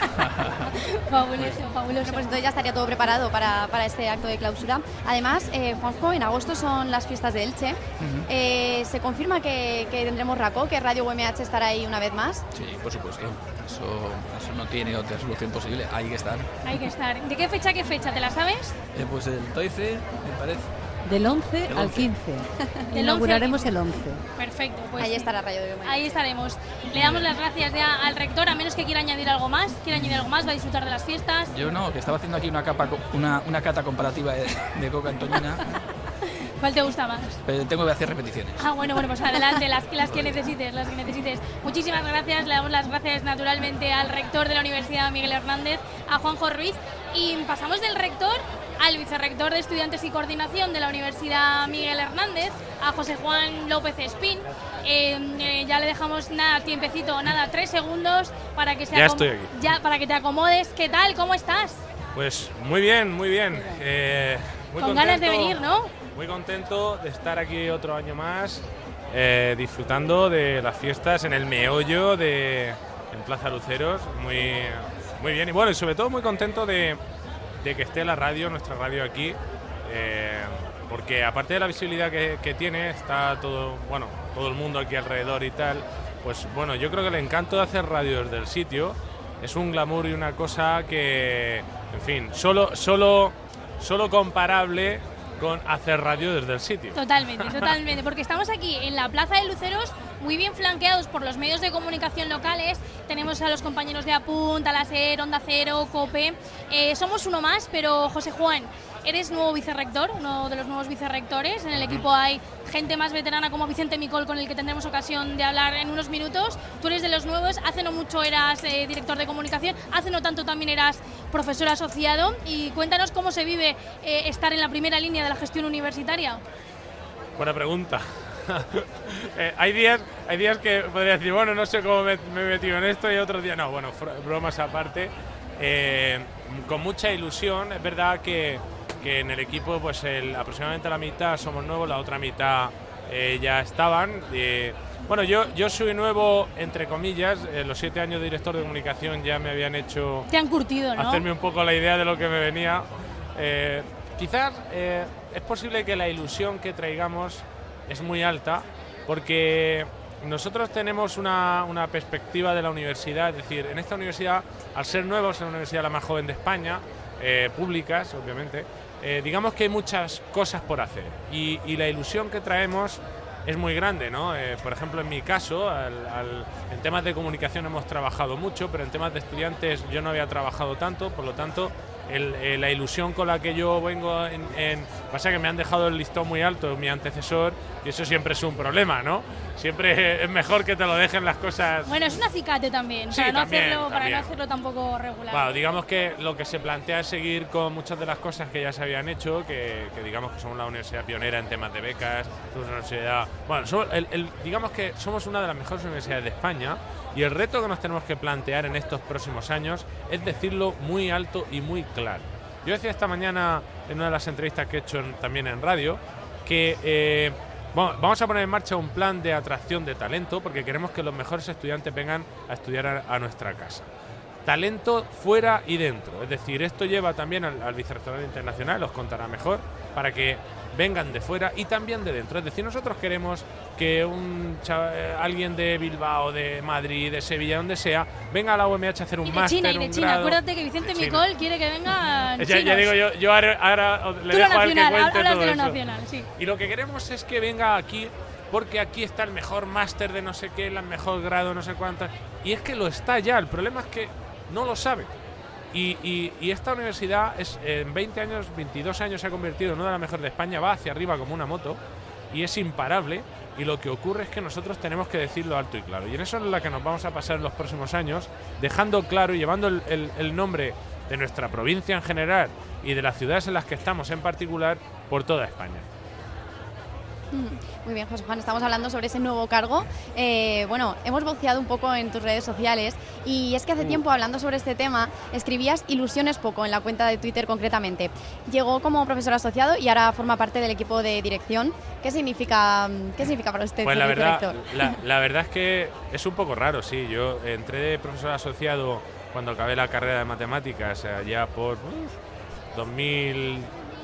Fabuloso, fabuloso.
Bueno, pues entonces ya estaría todo preparado para, para este acto de clausura. Además, eh, Juanjo, en agosto son las fiestas de Elche. Uh-huh. eh, ¿Se confirma que, que tendremos RACO, que Radio U M H estará ahí una vez más?
Sí, por supuesto. Eso, eso no tiene otra solución posible. Hay que estar.
Hay que estar. ¿De qué fecha a qué fecha? ¿Te la sabes?
Eh, pues el trece, me parece.
Del once
Del
al
once.
quince.
Del
Inauguraremos el once.
Perfecto. Pues
ahí estará Radio de U M H.
Ahí estaremos. Le damos las gracias ya al rector, a menos que quiera añadir algo más. ¿Quiere añadir algo más? ¿Va a disfrutar de las fiestas?
Yo no, que estaba haciendo aquí una, capa, una, una cata comparativa de, de coca antonina.
¿Cuál te gusta más?
Pero tengo que hacer repeticiones.
Ah, bueno, bueno, pues adelante, las, las que necesites, las que necesites. Muchísimas gracias, le damos las gracias naturalmente al rector de la Universidad Miguel Hernández, a Juanjo Ruiz, y pasamos del rector al vicerrector de Estudiantes y Coordinación de la Universidad Miguel Hernández, a José Juan López Espín. Eh, eh, ya le dejamos nada, tiempecito, nada, tres segundos para que se
ya
acom-
estoy aquí.
Ya, para que te acomodes. ¿Qué tal? ¿Cómo estás?
Pues muy bien, muy bien. Eh, muy
Con
contento,
ganas de venir, ¿no?
Muy contento de estar aquí otro año más, eh, disfrutando de las fiestas en el meollo de en Plaza Luceros. Muy, muy bien. Y bueno, y sobre todo muy contento de, de que esté la radio, nuestra radio aquí, eh, porque aparte de la visibilidad que, que tiene, está todo, bueno, todo el mundo aquí alrededor y tal. Pues bueno, yo creo que el encanto de hacer radio desde el sitio es un glamour y una cosa que, en fin, solo, solo, solo comparable con hacer radio desde el sitio.
Totalmente, totalmente, porque estamos aquí en la Plaza de Luceros, muy bien flanqueados por los medios de comunicación locales. Tenemos a los compañeros de Apunt, a la SER, Onda Cero, COPE. Eh, somos uno más, pero José Juan, eres nuevo vicerrector, uno de los nuevos vicerrectores. En el equipo hay gente más veterana como Vicente Micol, con el que tendremos ocasión de hablar en unos minutos. Tú eres de los nuevos, hace no mucho eras eh, director de comunicación, hace no tanto también eras profesor asociado. Y cuéntanos cómo se vive eh, estar en la primera línea de la gestión universitaria.
Buena pregunta. eh, hay días hay días que podría decir, bueno, no sé cómo me, me he metido en esto, y otros días no, bueno, bromas aparte. Eh, con mucha ilusión. Es verdad que, que en el equipo pues el, aproximadamente la mitad somos nuevos, la otra mitad eh, ya estaban. Eh, bueno, yo, yo soy nuevo, entre comillas. Eh, los siete años de director de comunicación ya me habían hecho...
Te han curtido, ¿no?
Hacerme un poco la idea de lo que me venía. Eh, quizás eh, es posible que la ilusión que traigamos es muy alta, porque nosotros tenemos una, una perspectiva de la universidad. Es decir, en esta universidad, al ser nuevos, es la universidad la más joven de España, eh, públicas, obviamente, eh, digamos que hay muchas cosas por hacer, y, y la ilusión que traemos es muy grande, ¿no? Eh, por ejemplo, en mi caso, al, al, en temas de comunicación hemos trabajado mucho, pero en temas de estudiantes yo no había trabajado tanto, por lo tanto, el, eh, la ilusión con la que yo vengo en, en... Pasa que me han dejado el listón muy alto, mi antecesor, y eso siempre es un problema, ¿no? Siempre es mejor que te lo dejen las cosas...
Bueno, es un acicate también,
Sí,
para, no
también,
hacerlo, para
también.
no hacerlo tampoco regular.
Bueno, digamos que lo que se plantea es seguir con muchas de las cosas que ya se habían hecho, que, que digamos que somos la universidad pionera en temas de becas, somos una universidad... Bueno, somos el, el, digamos que somos una de las mejores universidades de España, y el reto que nos tenemos que plantear en estos próximos años es decirlo muy alto y muy claro. Yo decía esta mañana en una de las entrevistas que he hecho en, también en radio, que eh, bueno, vamos a poner en marcha un plan de atracción de talento, porque queremos que los mejores estudiantes vengan a estudiar a, a nuestra casa. Talento fuera y dentro, es decir, esto lleva también al, al vicerrectorado internacional, os contará mejor, para que vengan de fuera y también de dentro. Es decir, nosotros queremos que un chaval, alguien de Bilbao, de Madrid, de Sevilla, donde sea, venga a la U M H a hacer un
Y de
máster,
China, y de
un
China.
grado.
Acuérdate que Vicente
De China.
Micol quiere que vengan
Ya, ya
chinos.
digo, yo, yo ahora, ahora le
Tú lo
dejo a él que
nacional,
cuente
hablas
todo
de lo
eso.
nacional, sí.
Y lo que queremos es que venga aquí, porque aquí está el mejor máster de no sé qué, el mejor grado, no sé cuántas. Y es que lo está ya, el problema es que no lo sabe. Y, y, y esta universidad es, en veinte años, veintidós años se ha convertido en una de las mejores de España, va hacia arriba como una moto y es imparable, y lo que ocurre es que nosotros tenemos que decirlo alto y claro, y en eso es la que nos vamos a pasar en los próximos años, dejando claro y llevando el, el, el nombre de nuestra provincia en general y de las ciudades en las que estamos en particular por toda España.
Muy bien, José Juan, estamos hablando sobre ese nuevo cargo. Eh, bueno, hemos voceado un poco en tus redes sociales y es que hace tiempo, hablando sobre este tema, escribías ilusiones poco en la cuenta de Twitter concretamente. Llegó como profesor asociado y ahora forma parte del equipo de dirección. ¿Qué significa, qué significa para usted
pues
ser
la verdad,
director?
La, la verdad es que es un poco raro, sí. Yo entré de profesor asociado cuando acabé la carrera de matemáticas, allá por uh, dos mil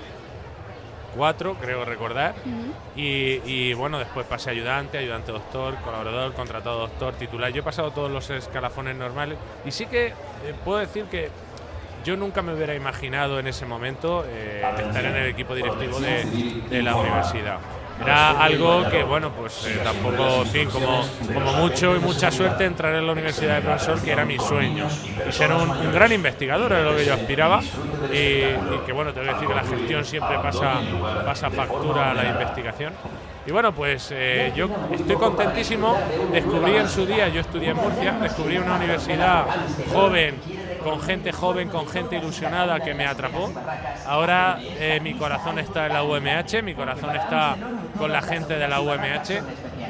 cuatro, creo recordar, uh-huh. y, y bueno, después pasé ayudante, ayudante doctor, colaborador, contratado doctor, titular. Yo he pasado todos los escalafones normales y sí que eh, puedo decir que yo nunca me hubiera imaginado en ese momento eh, estar en el equipo directivo de, de la universidad. Era algo que, bueno, pues eh, tampoco, en fin, como, como mucho y mucha suerte entrar en la universidad de profesor, que era mi sueño. Y ser un, un gran investigador era lo que yo aspiraba. Y, y que, bueno, tengo que decir que la gestión siempre pasa, pasa factura a la investigación. Y bueno, pues eh, yo estoy contentísimo. Descubrí en su día, yo estudié en Murcia, descubrí una universidad joven, con gente joven, con gente ilusionada que me atrapó. Ahora eh, mi corazón está en la U M H, mi corazón está con la gente de la U M H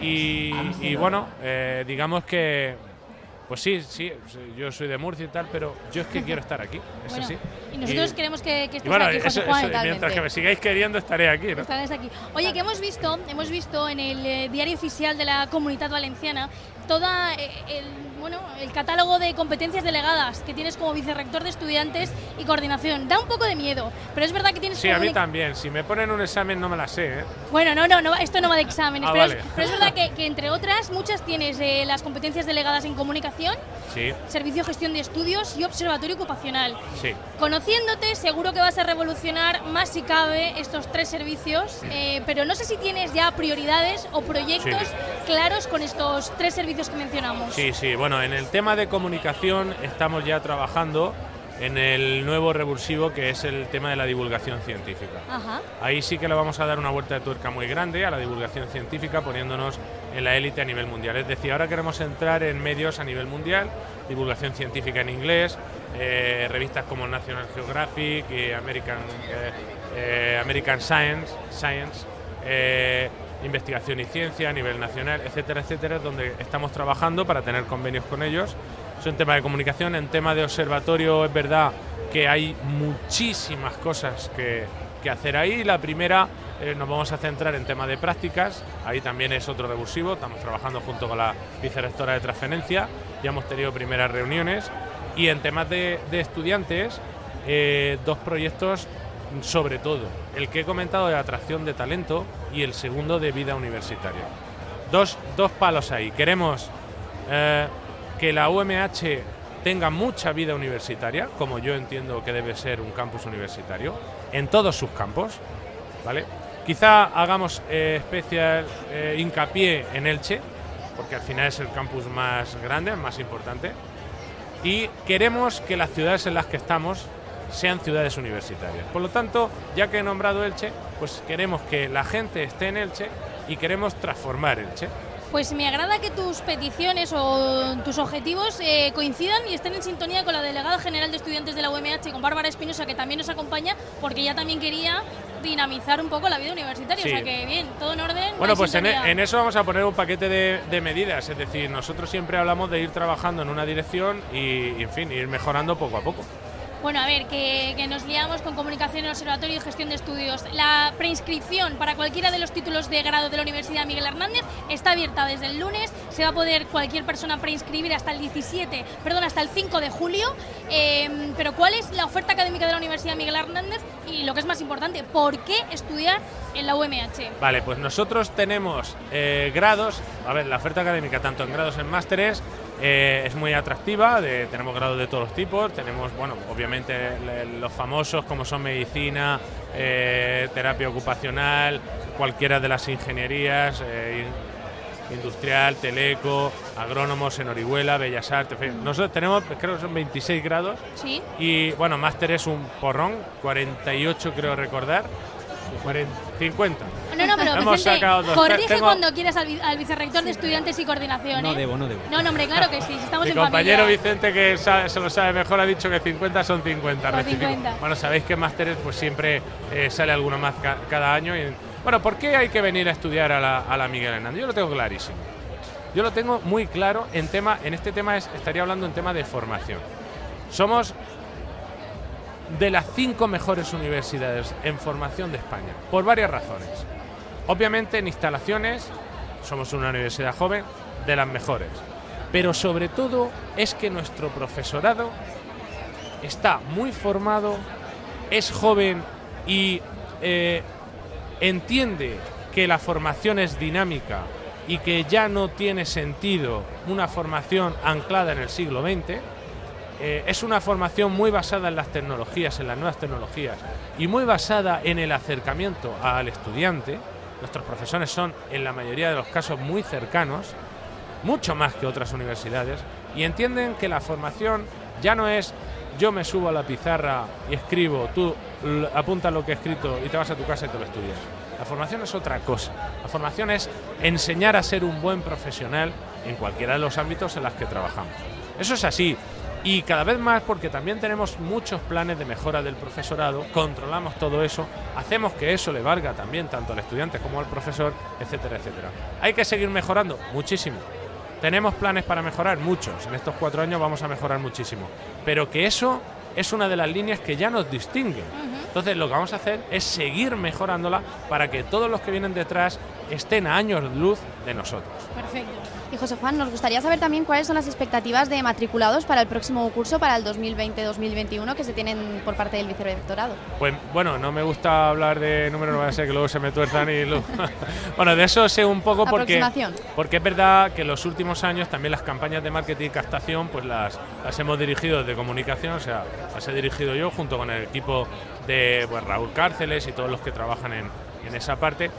y, y bueno, eh, digamos que pues sí, sí, yo soy de Murcia y tal, pero yo es que quiero estar aquí, eso
bueno,
sí.
Y nosotros y, queremos que, que estés
bueno,
aquí, José
eso,
Juan.
eso, mientras que me sigáis queriendo, estaré aquí, ¿no?
Estarás aquí. Oye, que hemos visto, hemos visto en el eh, diario oficial de la Comunitat Valenciana toda eh, el, bueno, el catálogo de competencias delegadas que tienes como vicerrector de estudiantes y coordinación. Da un poco de miedo, pero es verdad que tienes...
Sí, a mí también. Si me ponen un examen no me la sé, ¿eh?
Bueno, no, no, no esto no va de exámenes,
ah,
pero,
vale.
es, pero es verdad que, que entre otras muchas tienes eh, las competencias delegadas en comunicación,
sí.
Servicio Gestión de Estudios y Observatorio Ocupacional.
Sí.
Conociéndote, seguro que vas a revolucionar más si cabe estos tres servicios, eh, pero no sé si tienes ya prioridades o proyectos sí. claros con estos tres servicios que mencionamos.
Sí, sí, bueno, en el tema de comunicación estamos ya trabajando en el nuevo revulsivo que es el tema de la divulgación científica.
Ajá.
Ahí sí que le vamos a dar una vuelta de tuerca muy grande a la divulgación científica, poniéndonos en la élite a nivel mundial. Es decir, ahora queremos entrar en medios a nivel mundial, divulgación científica en inglés, eh, revistas como National Geographic y American, eh, eh, American Science, Science eh, investigación y ciencia a nivel nacional, etcétera, etcétera, donde estamos trabajando para tener convenios con ellos. Es un tema de comunicación. En tema de observatorio es verdad que hay muchísimas cosas que, que hacer ahí. La primera, eh, nos vamos a centrar en tema de prácticas, ahí también es otro revulsivo, estamos trabajando junto con la vicerrectora de transferencia, ya hemos tenido primeras reuniones, y en temas de, de estudiantes, eh, dos proyectos sobre todo, el que he comentado de atracción de talento y el segundo de vida universitaria. Dos, dos palos ahí. Queremos eh, que la U M H tenga mucha vida universitaria, como yo entiendo que debe ser un campus universitario, en todos sus campos, ¿vale? Quizá hagamos eh, especial eh, hincapié en Elche, porque al final es el campus más grande, más importante, y queremos que las ciudades en las que estamos sean ciudades universitarias. Por lo tanto, ya que he nombrado Elche, pues queremos que la gente esté en Elche y queremos transformar Elche.
Pues me agrada que tus peticiones o tus objetivos eh, coincidan y estén en sintonía con la delegada general de estudiantes de la U M H, con Bárbara Espinosa, que también nos acompaña, porque ella también quería dinamizar un poco la vida universitaria. Sí. O sea que bien, todo en orden.
Bueno, pues en, en eso vamos a poner un paquete de, de medidas, es decir, nosotros siempre hablamos de ir trabajando en una dirección y, y en fin, ir mejorando poco a poco.
Bueno, a ver, que, que nos liamos con comunicación, observatorio y gestión de estudios. La preinscripción para cualquiera de los títulos de grado de la Universidad Miguel Hernández está abierta desde el lunes. Se va a poder cualquier persona preinscribir hasta el diecisiete, perdón, hasta el cinco de julio. Eh, pero ¿cuál es la oferta académica de la Universidad Miguel Hernández? Y lo que es más importante, ¿por qué estudiar en la U M H?
Vale, pues nosotros tenemos eh, grados, a ver, la oferta académica tanto en grados en másteres, Eh, es muy atractiva, de, tenemos grados de todos los tipos, tenemos, bueno, obviamente le, los famosos como son medicina, eh, terapia ocupacional, cualquiera de las ingenierías, eh, industrial, teleco, agrónomos en Orihuela, Bellas Artes. En fin, nosotros tenemos, creo que son veintiséis grados.
Sí.
Y bueno, máster es un porrón, cuarenta y ocho creo recordar. cuarenta, cincuenta.
No, no, pero
Hemos
Vicente,
sacado dos.
corrige
Tengo-
cuando quieras al, vi- al vicerrector de Estudiantes y Coordinación,
No
¿eh?
debo, no debo.
No, no, hombre, claro que sí, si estamos
Mi
en
compañero
familia.
Vicente, que sabe- se lo sabe mejor, ha dicho que cincuenta son cincuenta.
Son
rectifico.
cincuenta.
Bueno, sabéis que másteres pues siempre eh, sale alguno más ca- cada año. Y, bueno, ¿por qué hay que venir a estudiar a la, a la Miguel Hernández? Yo lo tengo clarísimo. Yo lo tengo muy claro en tema, en este tema es, estaría hablando en tema de formación. Somos de las cinco mejores universidades en formación de España, por varias razones. Obviamente en instalaciones somos una universidad joven, de las mejores, pero sobre todo es que nuestro profesorado está muy formado, es joven y eh, entiende que la formación es dinámica y que ya no tiene sentido una formación anclada en el siglo veinte. Eh, es una formación muy basada en las tecnologías, en las nuevas tecnologías, y muy basada en el acercamiento al estudiante. Nuestros profesores son, en la mayoría de los casos, muy cercanos, mucho más que otras universidades, y entienden que la formación ya no es yo me subo a la pizarra y escribo, tú l- apuntas lo que he escrito y te vas a tu casa y te lo estudias. La formación es otra cosa. La formación es enseñar a ser un buen profesional en cualquiera de los ámbitos en los que trabajamos. Eso es así. Y cada vez más, porque también tenemos muchos planes de mejora del profesorado, controlamos todo eso, hacemos que eso le valga también tanto al estudiante como al profesor, etcétera, etcétera. ¿Hay que seguir mejorando? Muchísimo. ¿Tenemos planes para mejorar? Muchos. En estos cuatro años vamos a mejorar muchísimo. Pero que eso es una de las líneas que ya nos distinguen. Entonces lo que vamos a hacer es seguir mejorándola para que todos los que vienen detrás estén a años luz de nosotros.
Perfecto.
Y José Juan, nos gustaría saber también cuáles son las expectativas de matriculados para el próximo curso, para el dos mil veinte dos mil veintiuno, que se tienen por parte del vicerrectorado.
Pues bueno, no me gusta hablar de números, no vaya a ser que luego se me tuerzan y luego... Bueno, de eso sé un poco porque,
Aproximación.
porque es verdad que en los últimos años también las campañas de marketing y captación pues las, las hemos dirigido desde comunicación, o sea, las he dirigido yo junto con el equipo de pues, Raúl Cárceles y todos los que trabajan en, en esa parte.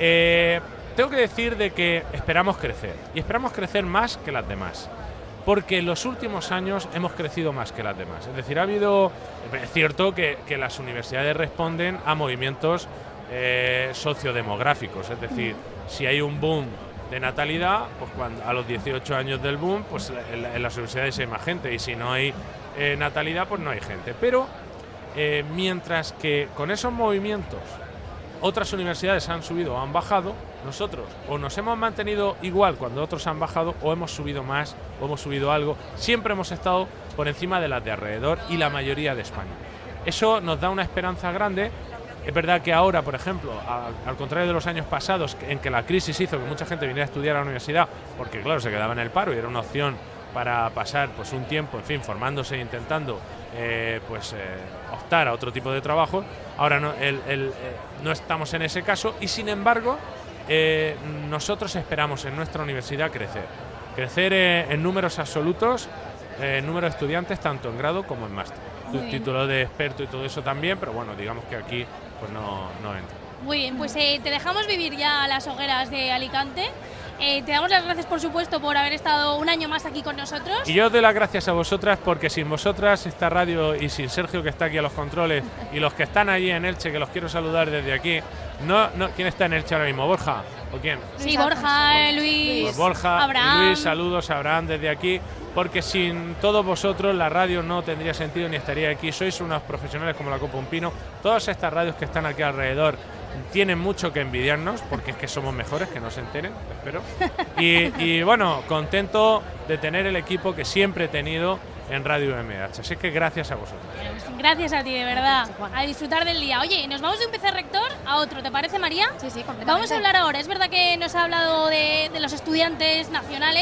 Eh, tengo que decir de que esperamos crecer, y esperamos crecer más que las demás, porque en los últimos años hemos crecido más que las demás. Es decir, ha habido, es cierto que, que las universidades responden a movimientos eh, sociodemográficos, es decir, si hay un boom de natalidad, pues cuando, a los dieciocho años del boom, pues en, en las universidades hay más gente, y si no hay eh, natalidad, pues no hay gente. Pero eh, mientras que con esos movimientos otras universidades han subido o han bajado, nosotros o nos hemos mantenido igual cuando otros han bajado, o hemos subido más, o hemos subido algo. Siempre hemos estado por encima de las de alrededor y la mayoría de España. Eso nos da una esperanza grande. Es verdad que ahora, por ejemplo, a, al contrario de los años pasados, en que la crisis hizo que mucha gente viniera a estudiar a la universidad, porque claro, se quedaba en el paro y era una opción para pasar pues un tiempo, en fin, formándose e intentando eh, pues eh, optar a otro tipo de trabajo. Ahora no, el, el, eh, no estamos en ese caso, y sin embargo eh, nosotros esperamos en nuestra universidad crecer. Crecer eh, en números absolutos, eh, en número de estudiantes, tanto en grado como en máster. Tu título de experto y todo eso también, pero bueno, digamos que aquí pues no, no entra.
Muy bien, pues eh, te dejamos vivir ya las hogueras de Alicante. Eh, te damos las gracias, por supuesto, por haber estado un año más aquí con nosotros.
Y yo os doy las gracias a vosotras, porque sin vosotras esta radio, y sin Sergio, que está aquí a los controles, y los que están allí en Elche, que los quiero saludar desde aquí. No, no, ¿quién está en Elche ahora mismo? ¿Borja? ¿O quién?
Sí, Borja, eh, Luis,
Pues Borja,
Abraham.
Luis, saludos a Abraham desde aquí, porque sin todos vosotros la radio no tendría sentido ni estaría aquí. Sois unos profesionales como la Copa Un Pino. Todas estas radios que están aquí alrededor tienen mucho que envidiarnos, porque es que somos mejores, que no se enteren, espero. Y, y bueno, contento de tener el equipo que siempre he tenido en Radio U M H. Así que gracias a vosotros.
Gracias a ti, de verdad. A disfrutar del día. Oye, nos vamos de un vicerrector a otro, ¿te parece, María?
Sí, sí, completamente.
Vamos a hablar ahora. Es verdad que nos ha hablado de, de los estudiantes nacionales,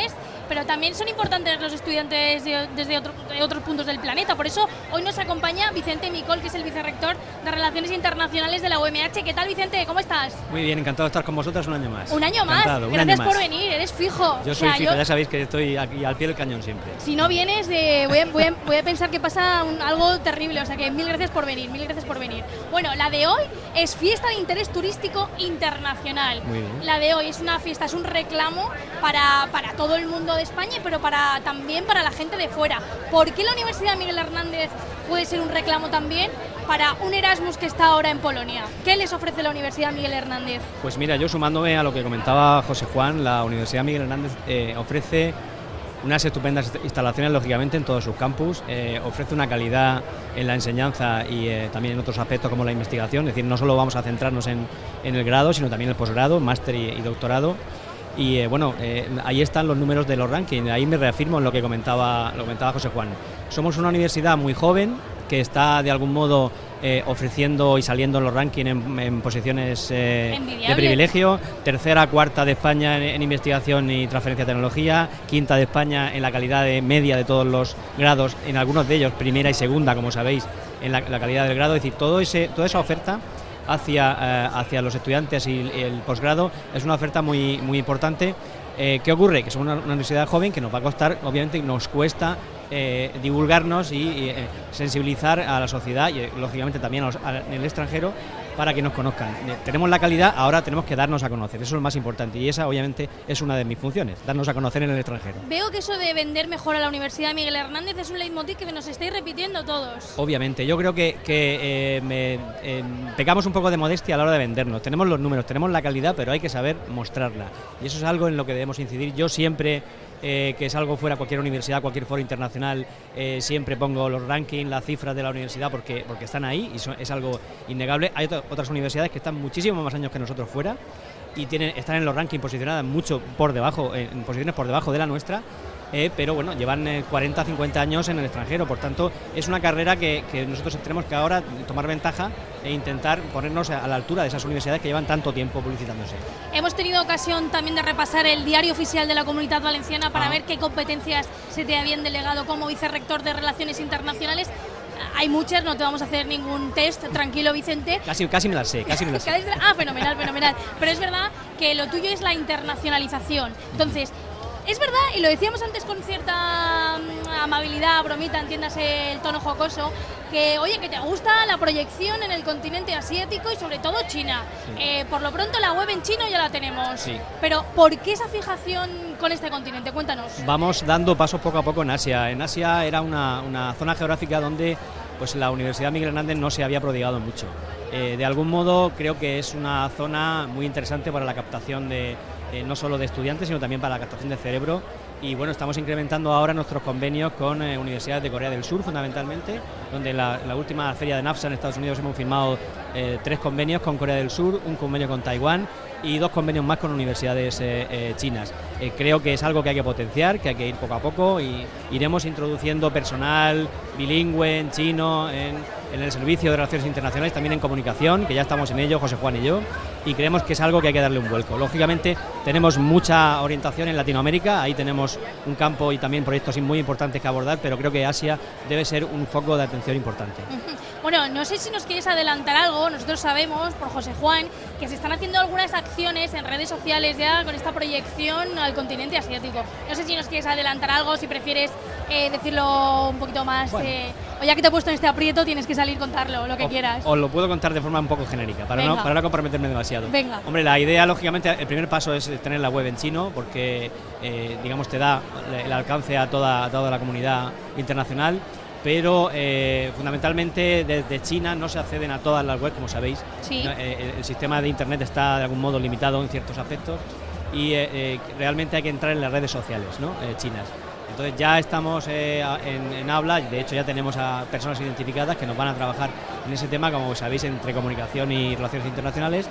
pero también son importantes los estudiantes de, desde otro, de otros puntos del planeta. Por eso hoy nos acompaña Vicente Micol, que es el vicerrector de Relaciones Internacionales de la U M H. ¿Qué tal, Vicente? ¿Cómo estás?
Muy bien, encantado de estar con vosotras un año más.
Un año más.
Encantado,
Gracias
un año
por
más.
venir, eres fijo.
Yo
o
soy
sea,
fijo,
yo,
ya sabéis que estoy aquí al pie del cañón siempre.
Si no vienes, de, voy, a, voy, a, voy a pensar que pasa un, algo terrible. O sea que mil gracias por venir, mil gracias por venir. Bueno, la de hoy es Fiesta de Interés Turístico Internacional.
Muy bien.
La de hoy es una fiesta, es un reclamo para, para todo el mundo de España, pero para, también para la gente de fuera. ¿Por qué la Universidad Miguel Hernández puede ser un reclamo también para un Erasmus que está ahora en Polonia? ¿Qué les ofrece la Universidad Miguel Hernández?
Pues mira, yo sumándome a lo que comentaba José Juan, la Universidad Miguel Hernández eh, ofrece unas estupendas instalaciones, lógicamente, en todos sus campus, eh, ofrece una calidad en la enseñanza y eh, también en otros aspectos como la investigación, es decir, no solo vamos a centrarnos en, en el grado, sino también en el posgrado, máster y, y doctorado. Y eh, bueno, eh, ahí están los números de los rankings, ahí me reafirmo en lo que comentaba, lo comentaba José Juan. Somos una universidad muy joven que está de algún modo eh, ofreciendo y saliendo en los rankings en, en posiciones eh, de privilegio, tercera, cuarta de España en, en investigación y transferencia de tecnología, quinta de España en la calidad de media de todos los grados, en algunos de ellos primera y segunda, como sabéis, en la, la calidad del grado, es decir, todo ese, toda esa oferta hacia, eh, hacia los estudiantes y el posgrado es una oferta muy, muy importante. Eh, ¿Qué ocurre? Que somos una, una universidad joven que nos va a costar, obviamente nos cuesta eh, divulgarnos y, y eh, sensibilizar a la sociedad y eh, lógicamente también a los, a, en el extranjero para que nos conozcan. Eh, tenemos la calidad, ahora tenemos que darnos a conocer, eso es lo más importante y esa obviamente es una de mis funciones, darnos a conocer en el extranjero.
Veo que eso de vender mejor a la Universidad Miguel Hernández es un leitmotiv que nos estáis repitiendo todos.
Obviamente, yo creo que, que eh, me, eh, pecamos un poco de modestia a la hora de vendernos, tenemos los números, tenemos la calidad, pero hay que saber mostrarla y eso es algo en lo que debemos incidir. Yo siempre Eh, que salgo fuera a cualquier universidad, cualquier foro internacional, eh, siempre pongo los rankings, las cifras de la universidad porque, porque están ahí y son, es algo innegable. Hay otras, otras universidades que están muchísimos más años que nosotros fuera y tienen, están en los rankings posicionadas mucho por debajo, en posiciones por debajo de la nuestra. Eh, pero bueno, llevan eh, cuarenta, cincuenta años en el extranjero, por tanto es una carrera que, que nosotros tenemos que ahora tomar ventaja e intentar ponernos a la altura de esas universidades que llevan tanto tiempo publicitándose.
Hemos tenido ocasión también de repasar el diario oficial de la Comunidad Valenciana para ah. ver qué competencias se te habían delegado como vicerrector de Relaciones Internacionales. Hay muchas, no te vamos a hacer ningún test, tranquilo Vicente.
Casi, casi me las sé, casi me las sé.
Ah, fenomenal, fenomenal. Pero es verdad que lo tuyo es la internacionalización. Entonces, es verdad, y lo decíamos antes con cierta amabilidad, bromita, entiéndase el tono jocoso, que oye, que te gusta la proyección en el continente asiático y sobre todo China. Sí. Eh, por lo pronto la web en chino ya la tenemos.
Sí.
Pero ¿por qué esa fijación con este continente? Cuéntanos.
Vamos dando pasos poco a poco en Asia. En Asia era una, una zona geográfica donde pues la Universidad Miguel Hernández no se había prodigado mucho. Eh, de algún modo creo que es una zona muy interesante para la captación de Eh, no solo de estudiantes, sino también para la captación de cerebro. Y bueno, estamos incrementando ahora nuestros convenios con eh, universidades de Corea del Sur, fundamentalmente, donde la, la última feria de NAFSA en Estados Unidos hemos firmado eh, tres convenios con Corea del Sur, un convenio con Taiwán y dos convenios más con universidades eh, eh, chinas. Eh, creo que es algo que hay que potenciar, que hay que ir poco a poco y iremos introduciendo personal bilingüe en chino, en, en el servicio de relaciones internacionales, también en comunicación, que ya estamos en ello, José Juan y yo, y creemos que es algo que hay que darle un vuelco. Lógicamente tenemos mucha orientación en Latinoamérica, ahí tenemos un campo y también proyectos muy importantes que abordar, pero creo que Asia debe ser un foco de atención importante.
Bueno, no sé si nos quieres adelantar algo, nosotros sabemos por José Juan que se están haciendo algunas acciones en redes sociales ya con esta proyección al continente asiático. No sé si nos quieres adelantar algo, si prefieres eh, decirlo un poquito más, bueno. eh, o ya que te he puesto en este aprieto tienes que salir y contarlo, lo que
o,
quieras.
Os lo puedo contar de forma un poco genérica, para no, para no comprometerme demasiado.
Venga.
Hombre, la idea, lógicamente, el primer paso es tener la web en chino, porque, eh, digamos, te da el alcance a toda, a toda la comunidad internacional, pero eh, fundamentalmente desde China no se acceden a todas las webs, como sabéis.
Sí.
Eh, el sistema de Internet está de algún modo limitado en ciertos aspectos y eh, eh, realmente hay que entrar en las redes sociales, ¿no? eh, chinas. Entonces ya estamos eh, en, en habla, de hecho ya tenemos a personas identificadas que nos van a trabajar en ese tema, como sabéis, entre comunicación y relaciones internacionales.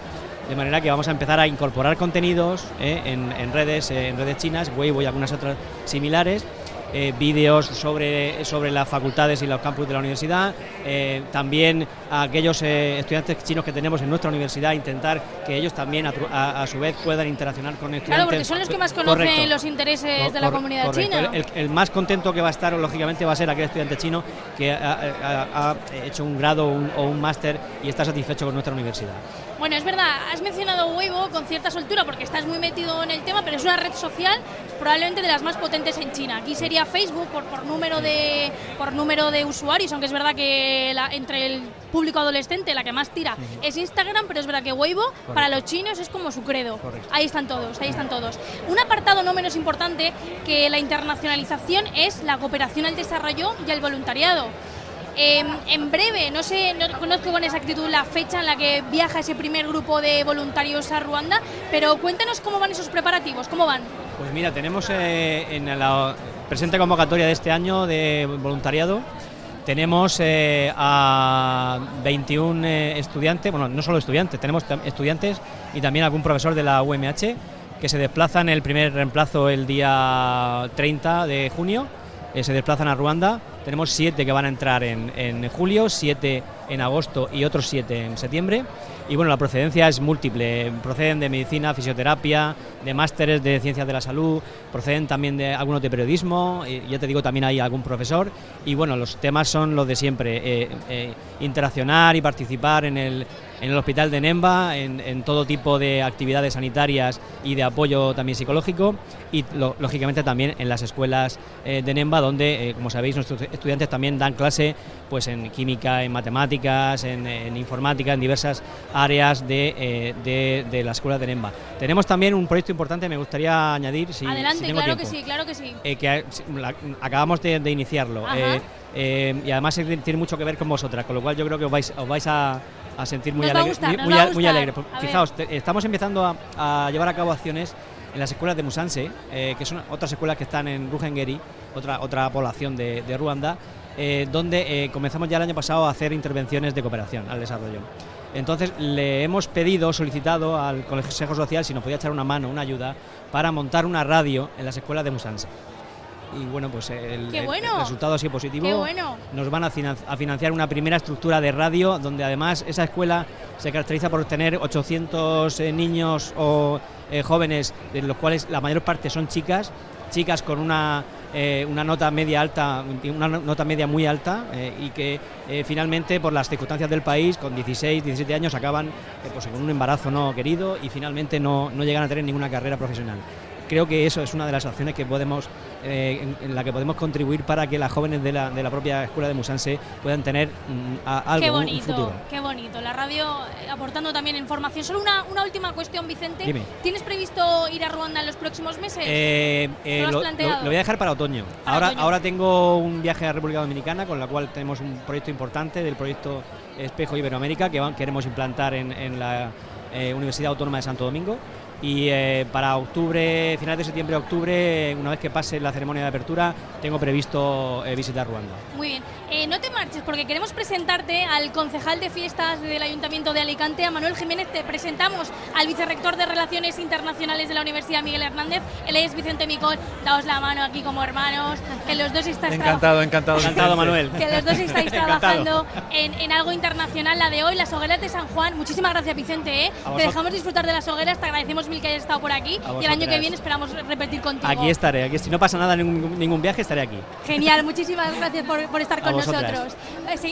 de manera que vamos a empezar a incorporar contenidos eh, en, en redes, eh, en redes chinas, Weibo y algunas otras similares. Eh, vídeos sobre, sobre las facultades y los campus de la universidad, eh, también a aquellos eh, estudiantes chinos que tenemos en nuestra universidad, intentar que ellos también a, a, a su vez puedan interaccionar con estudiantes.
Claro, porque son los que más conocen
correcto,
los intereses
cor,
de la comunidad
correcto.
china.
El, el más contento que va a estar, lógicamente, va a ser aquel estudiante chino que ha, ha, ha hecho un grado un, o un máster y está satisfecho con nuestra universidad.
Bueno, es verdad, has mencionado Weibo con cierta soltura porque estás muy metido en el tema, pero es una red social probablemente de las más potentes en China. Aquí sería Facebook por, por, número, de, por número de usuarios, aunque es verdad que la, entre el público adolescente la que más tira uh-huh. es Instagram, pero es verdad que Weibo Correcto. Para los chinos es como su credo. Correcto. Ahí están todos, ahí están todos. Un apartado no menos importante que la internacionalización es la cooperación al desarrollo y al voluntariado. Eh, en breve, no sé, no conozco con exactitud la fecha en la que viaja ese primer grupo de voluntarios a Ruanda, pero cuéntanos cómo van esos preparativos, cómo van.
Pues mira, tenemos eh, en la presente convocatoria de este año de voluntariado, tenemos eh, a veintiún eh, estudiantes, bueno, no solo estudiantes, tenemos estudiantes y también algún profesor de la U M H que se desplazan el primer reemplazo el día treinta de junio, eh, se desplazan a Ruanda. Tenemos siete que van a entrar en, en julio, siete en agosto y otros siete en septiembre. Y bueno, la procedencia es múltiple, proceden de medicina, fisioterapia, de másteres de ciencias de la salud, proceden también de algunos de periodismo, y ya te digo, también hay algún profesor. Y bueno, los temas son los de siempre, eh, eh, interaccionar y participar en el, en el hospital de Nemba, en, en todo tipo de actividades sanitarias y de apoyo también psicológico, y lo, lógicamente también en las escuelas eh, de Nemba, donde, eh, como sabéis, nuestros estudiantes también dan clase pues en química, en matemáticas, en, en informática, en diversas áreas de, eh, de, de la escuela de Nemba. Tenemos también un proyecto importante, me gustaría añadir, si,
Adelante,
si tengo
claro
tiempo,
que sí, claro que sí.
Eh, que la, acabamos de, de iniciarlo eh, eh, y además tiene mucho que ver con vosotras, con lo cual yo creo que os vais, os vais a, a sentir muy alegres. Muy, muy, muy alegre. Fijaos, te, estamos empezando a, a llevar a cabo acciones en las escuelas de Musanse, eh, que son otras escuelas que están en Ruhengeri, otra, otra población de, de Ruanda, eh, donde eh, comenzamos ya el año pasado a hacer intervenciones de cooperación al desarrollo. Entonces le hemos pedido, solicitado al Consejo Social si nos podía echar una mano, una ayuda, para montar una radio en las escuelas de Musanse. Y bueno, pues el, bueno. el resultado ha sido positivo.
Qué bueno.
Nos van a financiar una primera estructura de radio, donde además esa escuela se caracteriza por tener ochocientos eh, niños o eh, jóvenes, de los cuales la mayor parte son chicas, chicas con una, eh, una nota media alta, una nota media muy alta, eh, y que eh, finalmente, por las circunstancias del país, con dieciséis, diecisiete años acaban eh, pues, con un embarazo no querido y finalmente no, no llegan a tener ninguna carrera profesional. Creo que eso es una de las acciones que podemos, eh, en, en la que podemos contribuir para que las jóvenes de la, de la propia escuela de Musanse puedan tener mm, a, algo,
qué bonito,
un futuro.
Qué bonito, la radio eh, aportando también información. Solo una, una última cuestión, Vicente.
Dime.
¿Tienes previsto ir a Ruanda en los próximos meses?
Eh, eh,
¿Lo has
lo,
planteado?
Lo, lo voy a dejar para otoño.
Para
ahora,
otoño.
ahora tengo un viaje a República Dominicana, con la cual tenemos un proyecto importante del proyecto Espejo Iberoamérica que van, queremos implantar en, en la eh, Universidad Autónoma de Santo Domingo. Y eh, para octubre, finales de septiembre, octubre, una vez que pase la ceremonia de apertura, tengo previsto eh, visitar Ruanda.
Muy bien. Eh, no te marches, porque queremos presentarte al concejal de fiestas del Ayuntamiento de Alicante, a Manuel Jiménez. Te presentamos al vicerrector de Relaciones Internacionales de la Universidad, Miguel Hernández. Él es Vicente Micol. Daos la mano aquí como hermanos, que los dos estáis
encantado, encantado,
encantado, Manuel.
Que los dos estáis trabajando en, en algo internacional. La de hoy, las hogueras de San Juan. Muchísimas gracias, Vicente. ¿eh? Te dejamos disfrutar de las hogueras. Te agradecemos mil que hayas estado por aquí. Y el año que viene esperamos repetir contigo.
Aquí estaré. Aquí, si no pasa nada, ningún, ningún viaje, estaré aquí.
Genial. Muchísimas gracias por, por estar con nosotros. Eh,